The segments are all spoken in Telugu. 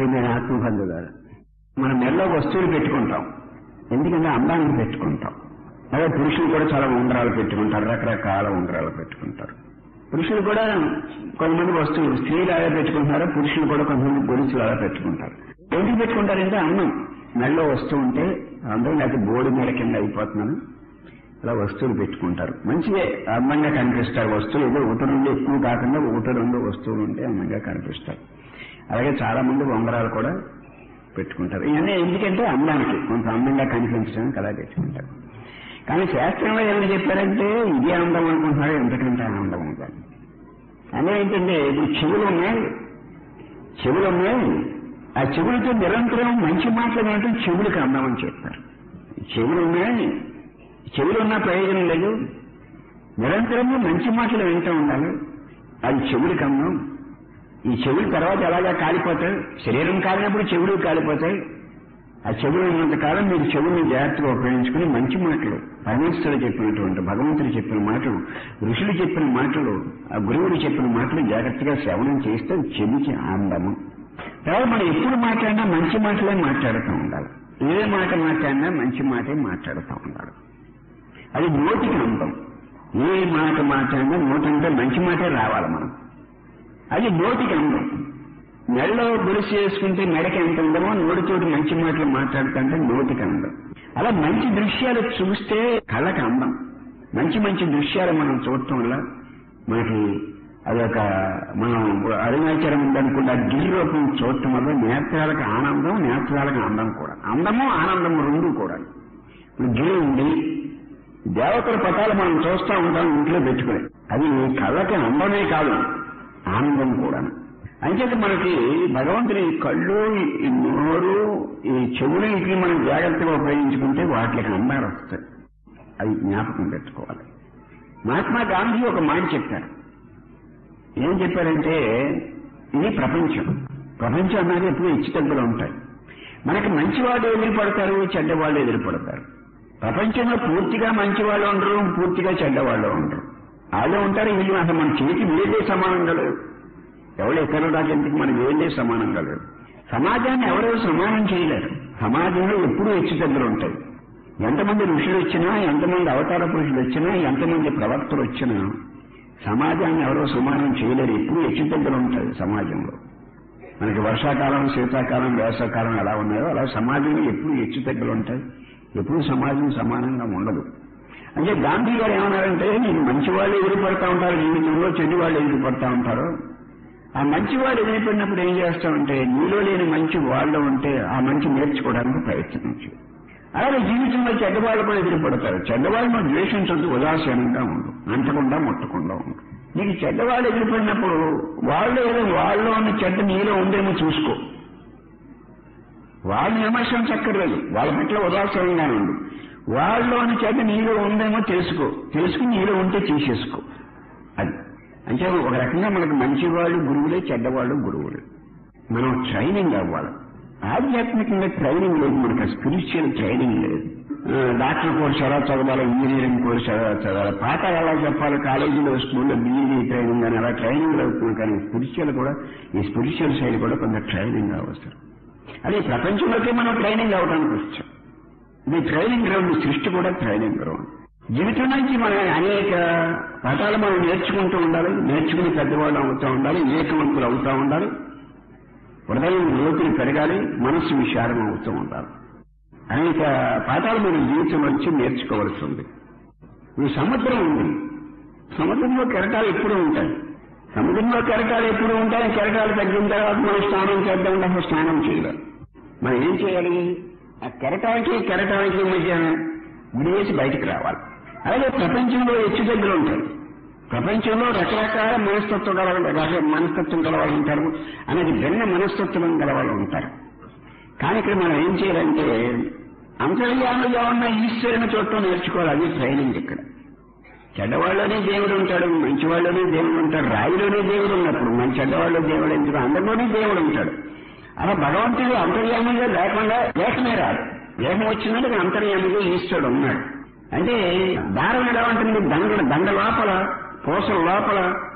నేను ఆత్మబంధువులు మనం మెల్ల వస్తువులు పెట్టుకుంటాం, ఎందుకంటే అందానికి పెట్టుకుంటాం. అదే పురుషులు కూడా చాలా ఉంగరాలు పెట్టుకుంటారు, రకరకాల ఉంగరాలు పెట్టుకుంటారు. పురుషులు కూడా కొంతమంది వస్తువులు స్త్రీలు అలా పెట్టుకుంటారు, పురుషులు కూడా కొంతమంది గొలుసులు అలా పెట్టుకుంటారు. ఎందుకు పెట్టుకుంటారంటే అందం. మెడలో వస్తువు ఉంటే అందరూ లేకపోతే బోడి మేడ కింద అయిపోతున్నాను అలా వస్తువులు పెట్టుకుంటారు. మంచిగా అందంగా కనిపిస్తారు వస్తువులు. ఏదో ఒకటి నుండి ఎక్కువ కాకుండా ఒకటి రెండు వస్తువులు ఉంటే అందంగా కనిపిస్తారు. అలాగే చాలా మంది ఉంగరాలు కూడా పెట్టుకుంటారు. ఇవన్నీ ఎందుకంటే అందానికి కొంత అందంగా కనిపించడానికి అలా పెట్టుకుంటారు. కానీ శాస్త్రంలో ఏమైనా చెప్పారంటే ఇదే అందం అనుకుంటున్నారు, ఎంతకంటే ఆనందం ఉండాలి. అదే ఏంటంటే ఇప్పుడు చెవులు ఉన్నాయి, ఆ చెవులతో నిరంతరం మంచి మాట్లాడినట్టు చెవులకు అందం అని చెప్పారు. చెవులు ఉన్నా ప్రయోజనం లేదు, నిరంతరము మంచి మాటలు వింటూ ఉండాలి, అది చెవులకు అందం. ఈ చెవులు తర్వాత ఎలాగా కాలిపోతాయి, శరీరం కాలినప్పుడు చెవులు కాలిపోతాయి. ఆ చెవులు ఉన్నంత కాలం మీరు చెవుల్ని జాగ్రత్తగా ఉపయోగించుకుని మంచి మాటలు, పరమేశ్వరుడు చెప్పినటువంటి భగవంతుడు చెప్పిన మాటలు, ఋషులు చెప్పిన మాటలు, ఆ గురువులు చెప్పిన మాటలు జాగ్రత్తగా శ్రవణం చేస్తే చెవికి ఆనందము. తర్వాత మనం ఎప్పుడు మాట్లాడినా మంచి మాటలే మాట్లాడుతూ ఉండాలి. ఏ మాట మాట్లాడినా మంచి మాటే మాట్లాడుతూ ఉండాలి. అది నోటికి అందం. ఏ మాట మాట్లాడినా నోటంటే మంచి మాటే రావాలి మనం. అది నోటికి అందం. మెడలో గొలుసు చేసుకుంటే మెడకి ఎంత ఉందమో నోటితోటి మంచి మాటలు మాట్లాడుతుంటే నోటికి అందం. అలా మంచి దృశ్యాలు చూస్తే కళ్ళకి అందం. మంచి దృశ్యాలు మనం చూడటం వల్ల మనకి అదొక మనం అరుణాచలం ఉందనుకుంటే ఆ గిరి రూపం చూడటం వల్ల నేత్రాలకు ఆనందం, నేత్రాలకు అందం కూడా. అందము ఆనందము రెండు కూడా. ఇప్పుడు గిరి ఉంది, దేవతల పటాలు మనం చూస్తూ ఉంటాం ఇంట్లో పెట్టుకుని, అది కళ్ళకి అందమే కాదు ఆనందం కూడా. అంచేత మనకి భగవంతుని కళ్ళు, ఈ నోరు, ఈ చెవులు ఇవి మనం జాగ్రత్తగా ఉపయోగించుకుంటే వాటికి అందాలు వస్తాయి. అది జ్ఞాపకం పెట్టుకోవాలి. మహాత్మా గాంధీ ఒక మాట చెప్పారు. ఏం చెప్పారంటే ఇది ప్రపంచం అన్నది ఎప్పుడు హెచ్చుతగ్గులు ఉంటాయి. మనకి మంచివాళ్ళు ఎదురుపడతారు, చెడ్డవాళ్ళు ఎదురుపడతారు. ప్రపంచంలో పూర్తిగా మంచివాళ్ళు ఉండరు, పూర్తిగా చెడ్డవాళ్ళు ఉండరు. వాళ్ళే ఉంటారు, వీళ్ళు అసలు మన చేతి వేలే సమానంగా లేవు. ఎవరు ఎక్కడ దాకెందుకు మన వేలే సమానంగా లేవు. సమాజాన్ని ఎవరో సమానం చేయలేరు. సమాజంలో ఎప్పుడూ హెచ్చుతగ్గులు ఉంటాయి. ఎంతమంది ఋషులు వచ్చినా, ఎంతమంది అవతార పురుషులు వచ్చినా, ఎంతమంది ప్రవక్తలు వచ్చినా సమాజాన్ని ఎవరో సమానం చేయలేరు. ఎప్పుడూ హెచ్చుతగ్గులు ఉంటాయి సమాజంలో. మనకి వర్షాకాలం, శీతాకాలం, వేసవకాలం ఎలా ఉన్నాయో అలా సమాజంలో ఎప్పుడు హెచ్చుతగ్గులు ఉంటాయి. ఎప్పుడు సమాజం సమానంగా ఉండదు. అంటే గాంధీ గారు ఏమన్నారంటే నేను మంచివాళ్ళు ఎదురుపడతా ఉంటారు, జీవితంలో చెడు వాళ్ళు ఎదురుపడతా ఉంటారు. ఆ మంచి వాళ్ళు ఎదురుపడినప్పుడు ఏం చేస్తామంటే నీలో లేని మంచి వాళ్ళు ఉంటే ఆ మంచి నేర్చుకోవడానికి ప్రయత్నించు. అలాగే జీవితంలో చెడ్డవాళ్ళు కూడా ఎదురుపడతారు. చెడ్డవాళ్ళు మనం ద్వేషించొద్దు, ఉదాసీనంగా ఉండు, అంటకుండా ముట్టకుండా ఉండు. నీకు చెడ్డవాళ్ళు ఎదురుపడినప్పుడు వాళ్ళు ఉన్న చెడ్డ నీలో ఉందేమో చూసుకో. వాళ్ళని విమర్శించక్కర్లేదు, వాళ్ళ పట్ల ఉదాసీనంగానే ఉండు. వాళ్ళలోని చెడ్డ నీలో ఉందేమో తెలుసుకుని నీలో ఉంటే తీసేసుకో. అది అంటే ఒక రకంగా మనకు మంచివాళ్ళు గురువులే, చెడ్డవాళ్ళు గురువులే. మనం ట్రైనింగ్ అవ్వాలి. ఆధ్యాత్మికంగా ట్రైనింగ్ లేదు, మనకు స్పిరిచువల్ ట్రైనింగ్ లేదు. డాక్టర్ కోర్స్ ఎలా చదవాలి, ఇంజనీరింగ్ కోర్స్ ఎలా చదవాలి, పాఠాలు ఎలా చెప్పాలి, కాలేజీలో స్కూల్లో బీఈడీ ట్రైనింగ్ అని అలా ట్రైనింగ్ అవుతుంది. కానీ స్పిరిచువల్ కూడా, ఈ స్పిరిచువల్ సైడ్ కూడా కొంత ట్రైనింగ్ అవసరం. అదే ప్రపంచంలోకి మనం ట్రైనింగ్ అవడానికి వచ్చాం. ఇది ట్రైనింగ్ గ్రౌండ్, సృష్టి కూడా ట్రైనింగ్ గ్రౌండ్. జీవితం నుంచి మనం అనేక పాఠాలు మనం నేర్చుకుంటూ ఉండాలి. నేర్చుకుని పెద్దవాళ్ళు అవుతూ ఉండాలి, వివేకవంతులు అవుతూ ఉండాలి, హృదయం లోతులు పెరగాలి, మనస్సు విశాలం అవుతూ ఉండాలి. అనేక పాఠాలు మనం జీవితం నుంచి నేర్చుకోవాల్సి ఉంది. ఈ సముద్రం ఉంది, సముద్రంలో కెరటాలు ఎప్పుడూ ఉంటాయి. కెరటాలు తగ్గిన తర్వాత మనం స్నానం చేద్దాం, అసలు స్నానం చేయాలి. మనం ఏం చేయాలి? ఆ కెరటానికి మధ్య విడివేసి బయటకు రావాలి. అలాగే ప్రపంచంలో హెచ్చుతగ్గులు ఉంటాయి. ప్రపంచంలో రకరకాల మనస్తత్వం గలవాళ్ళు ఉంటారు, అనేది భిన్న మనస్తత్వం గలవాళ్ళు ఉంటారు. కానీ ఇక్కడ మనం ఏం చేయాలంటే అంతర్యామిగా ఉన్న ఈశ్వరుని చూడటం నేర్చుకోవాలి. అది ట్రైనింగ్. ఇక్కడ చెడ్డవాళ్ళలోనే దేవుడు ఉంటాడు, మంచివాళ్ళలోనే దేవుడు ఉంటాడు. రాయిలోనే దేవుడు ఉన్నప్పుడు మన చెడ్డవాళ్ళు దేవుడు ఎందుకు, అందరిలోనే దేవుడు ఉంటాడు. అలా భగవంతుడు అంతర్యామిగా లేకుండా లేఖమే రాదు. లేఖం వచ్చిందంటే అంతర్యామిగా ఈశ్వరుడు ఉన్నాడు. అంటే దారం ఎలా ఉంటుంది, దండ లోపల, పూసల లోపల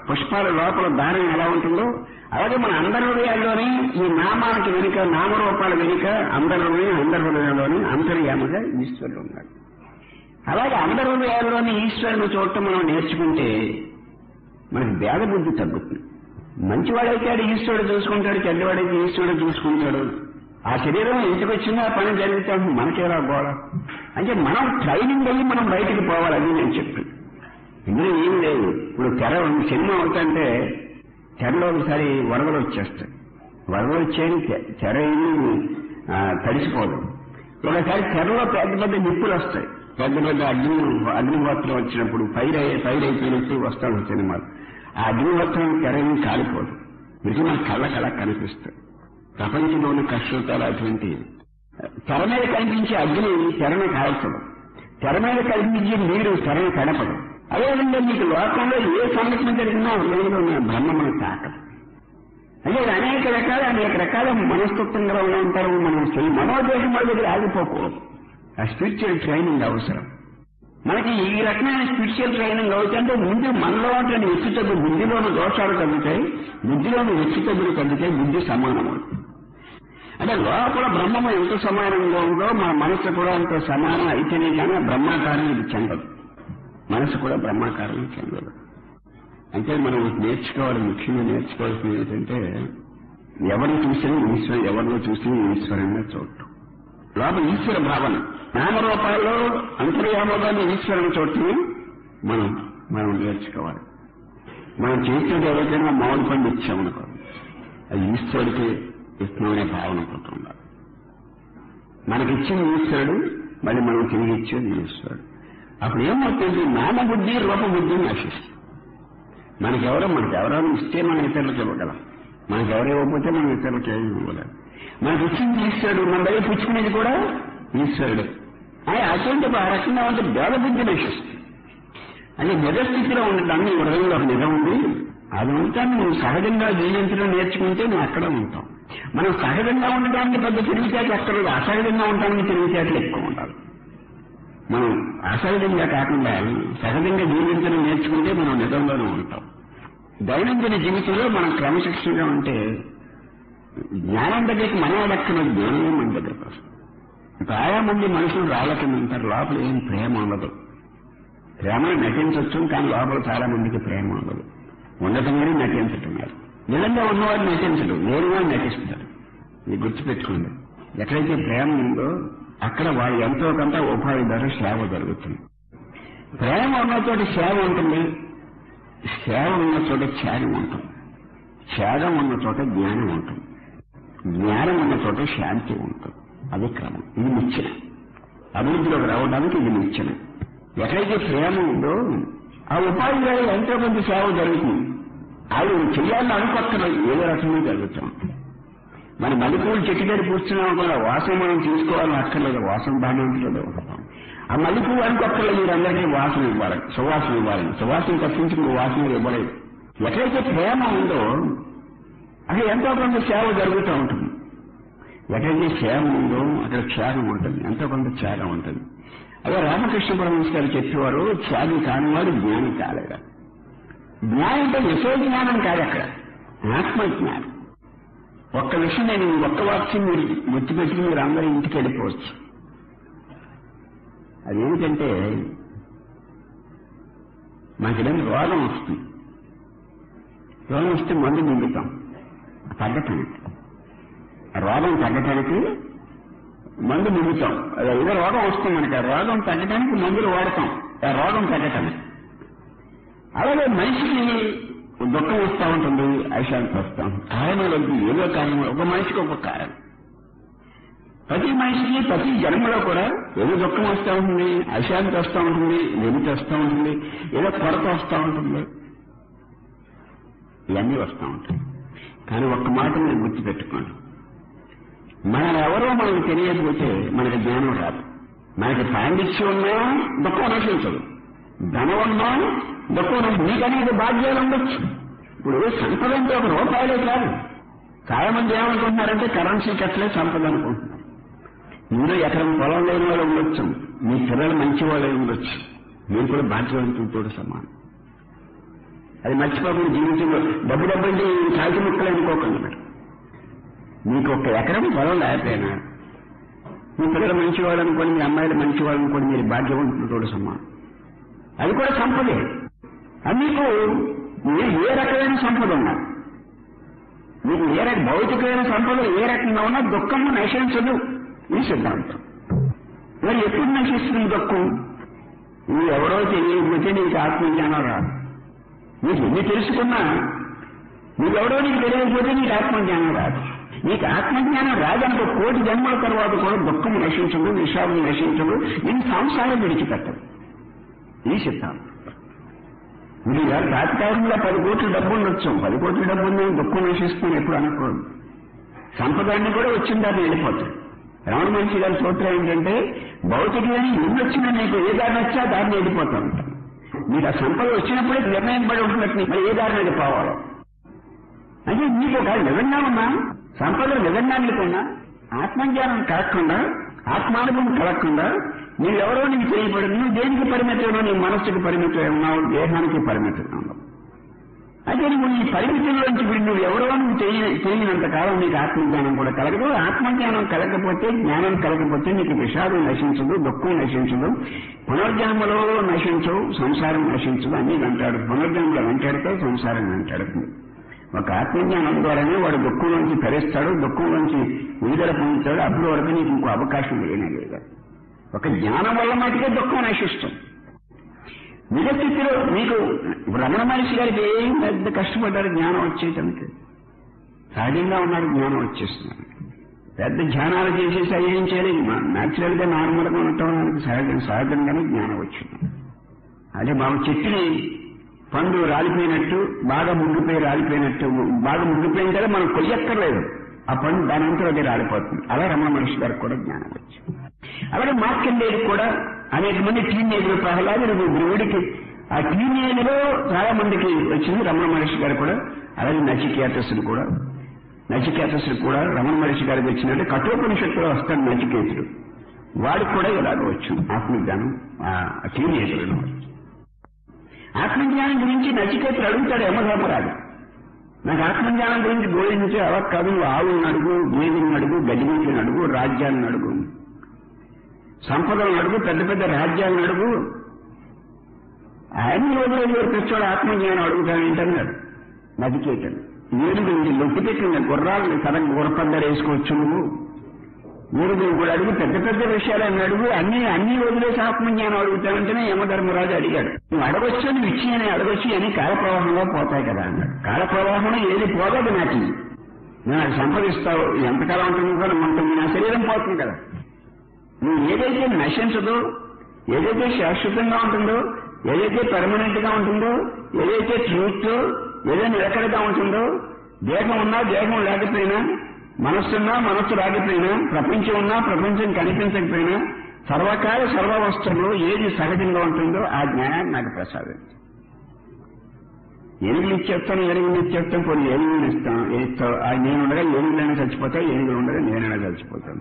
పుష్పాల లోపల దారం ఎలా ఉంటుందో అలాగే మన అందరి హృదయాల్లోని ఈ నామానికి వెనుక నామరూపాల వెనుక అందరి హృదయంలోని అంతర్యామగా ఈశ్వరుడు ఉన్నాడు. అలాగే అందరి హృదయాల్లోని ఈశ్వరుని చూడటం మనం నేర్చుకుంటే మనకి భేద బుద్ధి తగ్గుతుంది. మంచివాడైతే ఆడు ఈశ్వరుడు చూసుకుంటాడు, చెడ్డవాడైతే ఈశ్వరుడు చూసుకుంటాడు. ఆ శరీరం ఇంటికి వచ్చిందా పని జరిగితే మనకేలా గోడ అంటే మనం ట్రైనింగ్ అయ్యి మనం బయటికి పోవాలని నేను చెప్పాను. ఇందులో ఏం లేదు. ఇప్పుడు సినిమా అవుతుంటే తెరలో ఒకసారి వరదలు వచ్చేస్తాయి. వరదలు వచ్చేది తెర ఏమి తడిసిపోదు. ఒకసారి తెరలో పెద్ద పెద్ద నిప్పులు వస్తాయి. పెద్ద పెద్ద అగ్నిహోత్రం వచ్చినప్పుడు ఫైర్ అయిపోయినప్పుడు వస్తాడు సినిమాలు. ఆ అగ్నిహోత్రం తెర ఏమి కాలిపోదు. ఇది మన కళ్ళ కనిపిస్తాయి. ప్రపంచంలోని కష్టతాలు అటువంటి తెర మీద కనిపించే అగ్ని తెరను కాల్చదు, తెర మీద కనిపించే నీరు తెరను కడపదు. అదేవిధంగా మీకు లోకంలో ఏ సంఘటన జరిగినా హృదయంలో ఉన్న బ్రహ్మ మనకు తాకదు. అంటే అనేక రకాల మనస్తత్వంగా ఉంటారు. మనం మనోదేశం దగ్గర ఆగిపోకూడదు. ఆ స్పిరిచువల్ ట్రైనింగ్ అవసరం మనకి. ఈ రకమైన స్పిరిచువల్ ట్రైనింగ్ అవుతుంటే ముందు మనలో ఉంటున్న హెచ్చుతగ్గులు, బుద్ధిలోని దోషాలు తగ్గుతాయి, బుద్ధిలోని హెచ్చుతగ్గులు తగ్గుతాయి, బుద్ధి సమానం అవుతుంది. అంటే లోపల బ్రహ్మము ఎంత సమానంగా ఉందో మన మనసు కూడా అంత సమానం అయితేనే కానీ బ్రహ్మాకారం ఇది చెందదు. మనసు కూడా బ్రహ్మాకారం చెందదు. అంటే మనం నేర్చుకోవాలి, ముఖ్యంగా నేర్చుకోవాల్సింది ఏంటంటే ఎవరిని చూసినా ఈశ్వరు, ఎవరిలో చూసినా ఈశ్వరంగా చూడటం. లోపల ఈశ్వర భావన నామరూపాల్లో అంతర్యామగానే ఈశ్వరుని చోటుని మనం నేర్చుకోవాలి. మనం చేసేది ఎవరికైనా మామిడి పండు ఇచ్చామనుకో అది ఈశ్వరుడికి ఇష్టమనే భావన ఉండాలి. మనకిచ్చిన ఈశ్వరుడు, మళ్ళీ మనం తిరిగి ఇచ్చేది ఈశ్వరుడు. అప్పుడు ఏమవుతుంది? నామబుద్ధి రూపబుద్ధి నశిస్తుంది. మనకెవరో ఇస్తే మనం ఇతరులకు ఇవ్వగలం. మనకెవరు ఇవ్వకపోతే మనం ఇతరులకు ఏమి ఇవ్వలేం. మనకి ఇచ్చింది ఈశ్వరుడు, మన దగ్గర పుచ్చుకునేది కూడా ఈశ్వరుడు. అటువంటి ఆ రకంగా ఉంటే భేదబుద్ధి నశిస్తుంది. అంటే నిజస్థితిలో ఉండటాన్ని హృదయంలో ఒక నిజం ఉంది. అది అంతా నువ్వు సహజంగా జీవించడం నేర్చుకుంటే నువ్వు అక్కడ ఉంటావు. మనం సహజంగా ఉండటానికి పెద్ద తెలివితేటలు అక్కర్లేదు, అసహజంగా ఉండటానికి తెలివితేటలు ఎక్కువ ఉండాలి. మనం అసహజంగా కాకుండా సహజంగా జీవించడం నేర్చుకుంటే మనం నిజంలోనే ఉంటాం. దైనందిన జీవితంలో మనం క్రమశిక్షణగా ఉంటే జ్ఞానం దగ్గరికి మన దక్కన జ్ఞానమే మన దగ్గరకు వస్తుంది. చాలా మంది మనుషులు రాళ్ళకి ఉంటారు, లోపల ఏం ప్రేమ ఉండదు. ప్రేమను నటించవచ్చు, కానీ లోపల చాలా మందికి ప్రేమ ఉండదు. ఉండటంగానే నటించటం. నిజంగా ఉన్నవాడు నటించడు, లేనివాడు నటిస్తాడు. ఇది గుర్తుపెట్టుకోండి. ఎక్కడైతే ప్రేమ ఉందో అక్కడ వాళ్ళు ఎంతో కొంత ఉపాధి ద్వారా సేవ జరుగుతుంది. ప్రేమ ఉన్న చోట సేవ ఉంటుంది, సేవ ఉన్న చోట త్యాగం ఉంటుంది, త్యాగం ఉన్న చోట జ్ఞానం ఉంటుంది, జ్ఞానం ఉన్న చోట శాంతి ఉంటుంది. అది క్రమం. ఇది నిచ్చెన. అభివృద్ధిలోకి రావడానికి ఇది నిచ్చెన. ఎక్కడైతే ప్రేమ ఉందో ఆ ఉపాధి ద్వారా ఎంతో కొంత సేవ జరుగుతుంది. అది చెయ్యాలని అనుకోక్కర్లేదు, ఏదో రకంగా జరుగుతాం. మన మల్లెపూలు చెట్టు దగ్గర కూర్చున్నాం కూడా వాసన మనం తీసుకోవాలని అక్కర్లేదు, వాసన బాగానే ఉంటాం. ఆ మల్లెపూలు అనుకోక్కర్లేదు, మీరందరికీ వాసన ఇవ్వాలి, సువాసన ఇవ్వాలి. సువాసన తప్పించి నువ్వు వాసన ఇవ్వలేదు. ఎక్కడైతే ప్రేమ ఉందో అక్కడ ఎంతో కొంత సేవ జరుగుతూ ఉంటుంది. ఎక్కడైతే సేవ ఉందో అక్కడ త్యాగం ఉంటుంది, ఎంతో కొంత త్యాగం ఉంటుంది. అదే రామకృష్ణ పరమహంస గారు చెప్పేవారు, త్యాగి కానివాడు జ్ఞాని కాలేదా. జ్ఞానం అంటే విషయ జ్ఞానం కాదు, అక్కడ ఆత్మజ్ఞానం. ఒక్క విషయం నేను ఒక్క వాక్యం మీరు గుర్తుపెట్టి మీరు అందరూ ఇంటికి వెళ్ళిపోవచ్చు. అదేమిటంటే మనకి రోగం వస్తుంది. రోగం వస్తే మందు మింగుతాం తగ్గటానికి. రోగం తగ్గటానికి మందు మింగుతాం. ఏదో రోగం వస్తుంది మనకి, ఆ రోగం తగ్గటానికి మందులు వాడతాం, ఆ రోగం తగ్గటానికి. అలాగే మనిషికి దుఃఖం వస్తూ ఉంటుంది, అశాంతి వస్తాం. కారణాలు ఏదో కారణం, ఒక మనిషికి ఒక కారణం. ప్రతి మనిషికి ప్రతి జన్మలో కూడా ఏదో దుఃఖం వస్తూ ఉంటుంది, అశాంతి వస్తూ ఉంటుంది, వెలితి వస్తూ ఉంటుంది, ఏదో కొరత వస్తూ ఉంటుంది, ఇవన్నీ వస్తూ ఉంటాయి. కానీ ఒక్క మాట మీరు గుర్తుపెట్టుకోండి, మనం ఎవరో మనకు తెలియకపోతే మనకి జ్ఞానం రాదు. మనకి పాండిత్యం ఉన్నా దుఃఖం నశించదు, ధనం ఉన్నా దుఃఖం. మీకనేది బాధ్యాలు ఉండొచ్చు. ఇప్పుడు సంపద అంటే ఒక రూపాయలే కాదు. చాలా మంది ఏమనుకుంటున్నారంటే కరెన్సీ కట్టలే సంపద అనుకుంటున్నారు. మీరు ఎకరం పొలం లేని వాళ్ళు ఉండొచ్చు, మీ పిల్లలు మంచి వాళ్ళే ఉండొచ్చు, మీరు కూడా బాధ్యవంతులతో సమానం. అది మర్చిపోకుండా జీవితంలో డబ్బు అంటే కాల్చి ముక్కలు అనుకోకండి. మరి మీకు ఒక ఎకరం పొలం లేకపోయినా మీ పిల్లలు మంచివాళ్ళు అనుకోండి, మీ అమ్మాయిలు మంచివాళ్ళు అనుకోండి, మీరు భాగ్యవంతులతో సమానం. అది కూడా సంపదే. అది మీకు ఏ రకమైన సంపద ఉన్నా, మీకు భౌతికమైన సంపద ఏ రకంగా ఉన్నా దుఃఖము నశించదు ఈ సిద్ధాంతం. మరి ఎప్పుడు నశిస్తుంది దుఃఖం? నువ్వు ఎవరో తెలియకపోతే నీకు ఆత్మజ్ఞానం రాదు. నీకు ఎన్ని తెలుసుకున్నా నువ్వెవరో నీకు తెలియకపోతే నీకు ఆత్మజ్ఞానం రాదు. నీకు ఆత్మజ్ఞానం రాదనుకో కోటి జన్మల తర్వాత కూడా దుఃఖం నశించదు, విషాదం నశించదు, నేను సంసారం విడిచిపెట్టదు ఈ సిద్ధాంతం. మీరు తాత్కాలికంగా 10 కోట్ల డబ్బు ఉండొచ్చు, 10 కోట్ల డబ్బు ఉందని దుఃఖం నశిస్తాను ఎప్పుడు అనుకోండి. సంపదాన్ని కూడా వచ్చిన దాన్ని వెళ్ళిపోతాడు. రమణ మహర్షి గారి సూత్రం ఏంటంటే భౌతికమైన ఎన్ని వచ్చినా నీకు ఏ దారి వచ్చా దాన్ని వెళ్ళిపోతూ ఉంటాను. మీకు ఆ సంపద వచ్చినప్పుడే నిర్ణయం పడి ఉంటున్నట్టు మరి ఏ దారి మీద పోవాలో. అంటే నీకు ఒక నిజంగా ఉన్నా సంపద నిజంగా నీకున్నా ఆత్మజ్ఞానం కలగకుండా, ఆత్మానుభవం కలగకుండా నీవెవరో నీకు తెలియబడి నువ్వు దేనికి పరిమితమో, నీ మనస్సుకి పరిమితం ఉన్నావు, దేహానికి పరిమితం ఉన్నావు. అయితే నువ్వు ఈ పరిమితుల్లోంచి నువ్వు ఎవరో నువ్వు తెలియనంత కాలం నీకు ఆత్మజ్ఞానం కూడా కలగదు. ఆత్మజ్ఞానం కలగకపోతే, జ్ఞానం కలగకపోతే నీకు విషాదం నశించదు, దుఃఖం నశించదు, పునర్జన్మలో నశించవు, సంసారం నశించదు. అన్నీ వెంటాడు, పునర్జన్మలో వెంటాడుతావు, సంసారం వెంటాడుతుంది. ఒక ఆత్మజ్ఞానం ద్వారానే వాడు దుఃఖం నుంచి తరిస్తాడు, దుఃఖం నుంచి విడుదల పొందుతాడు. అప్పుడు వరకు నీకు ఇంకో అవకాశం లేనేలేదు. ఒక జ్ఞానం వల్ల మటుకే దుఃఖం నశిస్తుంది. నిజ స్థితిలో మీకు రమణ మహర్షి గారికి ఏం పెద్ద కష్టపడ్డారు జ్ఞానం వచ్చేయటానికి. సహజంగా ఉన్నారు, జ్ఞానం వచ్చేస్తున్నారు. పెద్ద ధ్యానాలు చేసేసి ఏం చేయలేదు. న్యాచురల్ గా నార్మల్గా ఉండటానికి సహజంగానే జ్ఞానం వచ్చింది. అదే బాబు చెట్టుని పండు రాలిపోయినట్టు, బాగా ముగ్గిపోయి రాలిపోయినట్టు, బాగా ముగ్గిపోయిన కదా మనం కొయ్యక్కర్లేదు, ఆ పండు దాని అంతా అదే రాలిపోతుంది. అలా రమణ మహర్షి గారికి కూడా జ్ఞానం వచ్చింది. అలాగే మార్కండేయుడు కూడా అనేక మంది టీనేజ్లు, ప్రహ్లాదుడు, ధ్రువుడికి ఆ టీనేజ్ లో చాలా మందికి వచ్చింది. రమణ మహర్షి గారు కూడా అలాగే నచికేతసుడు కూడా రమణ మహర్షి గారికి వచ్చినట్టు కఠోపనిషత్తులో వస్తాడు నచికేతుడు. వాడికి కూడా ఇలాగ వచ్చింది ఆత్మజ్ఞానం ఆ టీనేజ్లో. ఆత్మజ్ఞానం గురించి నచికేతుడు అడుగుతాడు యమధర్మరాజు, నాకు ఆత్మజ్ఞానం గురించి బోధించే అలా కాదు, నువ్వు ఆవులను అడుగు, గేదెలను అడుగు, గడ్డిగుంట్లను అడుగు, రాజ్యాలను అడుగు, సంపదలను అడుగు, పెద్ద పెద్ద రాజ్యాలను అడుగు, అన్ని రోజులు తెచ్చాడు ఆత్మజ్ఞానం అడుగుతానేంటన్నాడు నచికేతుడు. ఏనుగు లొట్టి పెట్టిన గుర్రాలను సడన్ గుర్రపందరు వేసుకోవచ్చు, నువ్వు ఏనుగులు కూడా అడుగు, పెద్ద పెద్ద విషయాలను అడుగు, అన్ని వదిలేసి ఆత్మజ్ఞానం అడుగుతానంటేనే యమధర్మరాజు అడిగాడు. నువ్వు అడగొచ్చు, నువ్వు ఇచ్చి అని అడగొచ్చు అని కాలప్రవాహంలో పోతాయి కదా అన్నాడు. కాలప్రవాహంలో ఏది పోదది నాకు, నేను అది సంపాదిస్తావు, ఎంతకాలం ఉంటుంది కూడా ఉంటుంది, నా శరీరం పోతుంది కదా. నువ్వు ఏదైతే నశించదో, ఏదైతే శాశ్వతంగా ఉంటుందో, ఏదైతే పర్మనెంట్ గా ఉంటుందో, ఏదైతే ట్రూత్, ఏదైతే నిలకడగా ఉంటుందో, దేహం ఉన్నా దేహం లేకపోయినా, మనస్సున్నా మనస్సు రాకపోయినా, ప్రపంచం ఉన్నా ప్రపంచం కనిపించకపోయినా, సర్వకాల సర్వ వస్తువులో ఏది సహజంగా ఉంటుందో ఆ జ్ఞానాన్ని నాకు ప్రసాదించు. ఏనుగులు ఇచ్చేస్తాను, ఏనుగులు ఇచ్చేస్తాను, కొన్ని ఏనుగులు ఇస్తావు. ఆ నేనుండగా ఏనుగులైనా చచ్చిపోతావు, ఏనుగులు ఉండగా నేనైనా చచ్చిపోతాను.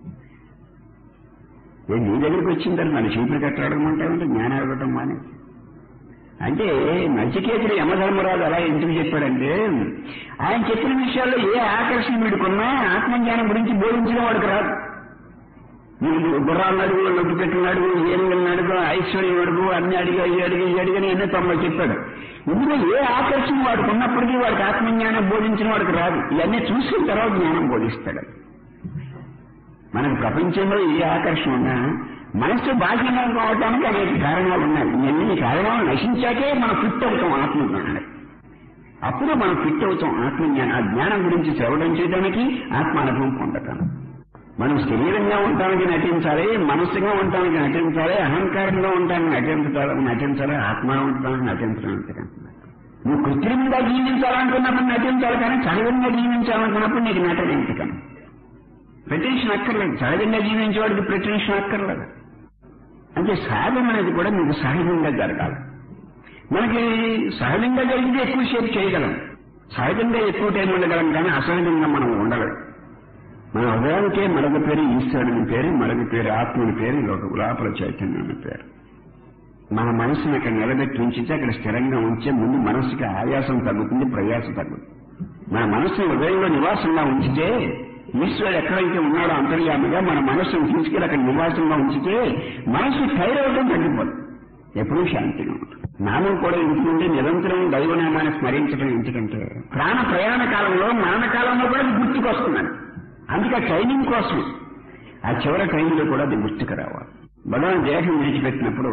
నీ దగ్గరికి వచ్చిందని మన చీపురు కట్టడమంటామంటే జ్ఞానం అడగటం మానే. అంటే నచికేతుడు యమధర్మరాజు అలా ఎందుకు చెప్పాడంటే, ఆయన చెప్పిన విషయాల్లో ఏ ఆకర్షణ వీడుకున్నా ఆత్మజ్ఞానం గురించి బోధించిన వాడికి రాదు. గుర్రాలను అడుగు, లొడ్డు పెట్టిన అడుగు, ఏనుగులను అడుగు, ఐశ్వర్యం అడుగు, అన్ని అడిగి అడిగని ఎన్నో 90 చెప్పాడు. ఇందులో ఏ ఆకర్షణ వాడికి ఉన్నప్పటికీ వాడికి ఆత్మజ్ఞానం బోధించిన వాడికి రాదు. ఇవన్నీ చూసిన తర్వాత జ్ఞానం బోధిస్తాడు. మనకు ప్రపంచంలో ఏ ఆకర్షణ ఉన్నా మనస్సు బాహ్యంగా కావటానికి అనేక కారణాలు ఉన్నాయి. ఇవన్నీ కారణాలు నశించాకే మనం ఫిట్ అవుతాం ఆత్మజ్ఞానాన్ని. అప్పుడు మనం ఫిట్ అవుతాం ఆత్మజ్ఞానం. ఆ జ్ఞానం గురించి శ్రవణం చేయడానికి, ఆత్మానుభవం పొందటానికి. మనం శరీరంగా ఉండటానికి నటించాలి, మనస్సుగా ఉండటానికి నటించాలి, అహంకారంగా ఉండటానికి నటించాలి, ఆత్మ ఉండటానికి నటించడానికి. నువ్వు కృత్రిమంగా జీవించాలనుకున్నప్పుడు నటించాలి, కానీ సహజంగా జీవించాలనుకున్నప్పుడు నీకు నటన ఎంపికను. ప్రెటెన్షన్ అక్కర్లేదు. సహజంగా జీవించేవాడికి ప్రెటెన్షన్ అక్కర్లేదు. అంటే సాధన అనేది కూడా మీకు సహజంగా జరగాలి. మనకి సహజంగా జరిగితే ఎక్కువసేపు చేయగలం, సహజంగా ఎక్కువ టైం ఉండగలం, కానీ అసహజంగా మనం ఉండలేం. మన హృదయానికే మరొక పేరు ఈశ్వరుని పేరు, మరొక పేరు ఆత్మని పేరు, లోపల చైతన్యం పేరు. మన మనసుని అక్కడ నిలబెట్టి ఉంచితే అక్కడ స్థిరంగా ఉంచే ముందు మనసుకి ఆయాసం తగ్గుతుంది, ప్రయాసం తగ్గుతుంది. మన మనసుని హృదయంలో నివాసంగా ఉంచితే ఈశ్వరుడు ఎక్కడైతే ఉన్నాడో అంతర్యామిగా మన మనస్సును తీసుకెళ్ళి అక్కడ నివాసంగా ఉంచితే మనసు స్థైర్యవడం తగ్గిపోతుంది, ఎప్పుడూ శాంతిగా ఉంటుంది. నామం కూడా ఇంటి నుండి నిరంతరం దైవనామాన్ని స్మరించడం ఎందుకంటే ప్రాణ ప్రయాణ కాలంలో మరణకాలంలో కూడా అది గుర్తుకొస్తున్నాను. అందుకే ట్రైనింగ్ కోసం ఆ చివరి టైంలో కూడా అది గుర్తుకు రావాలి. భగవాన్ దేహం విడిచిపెట్టినప్పుడు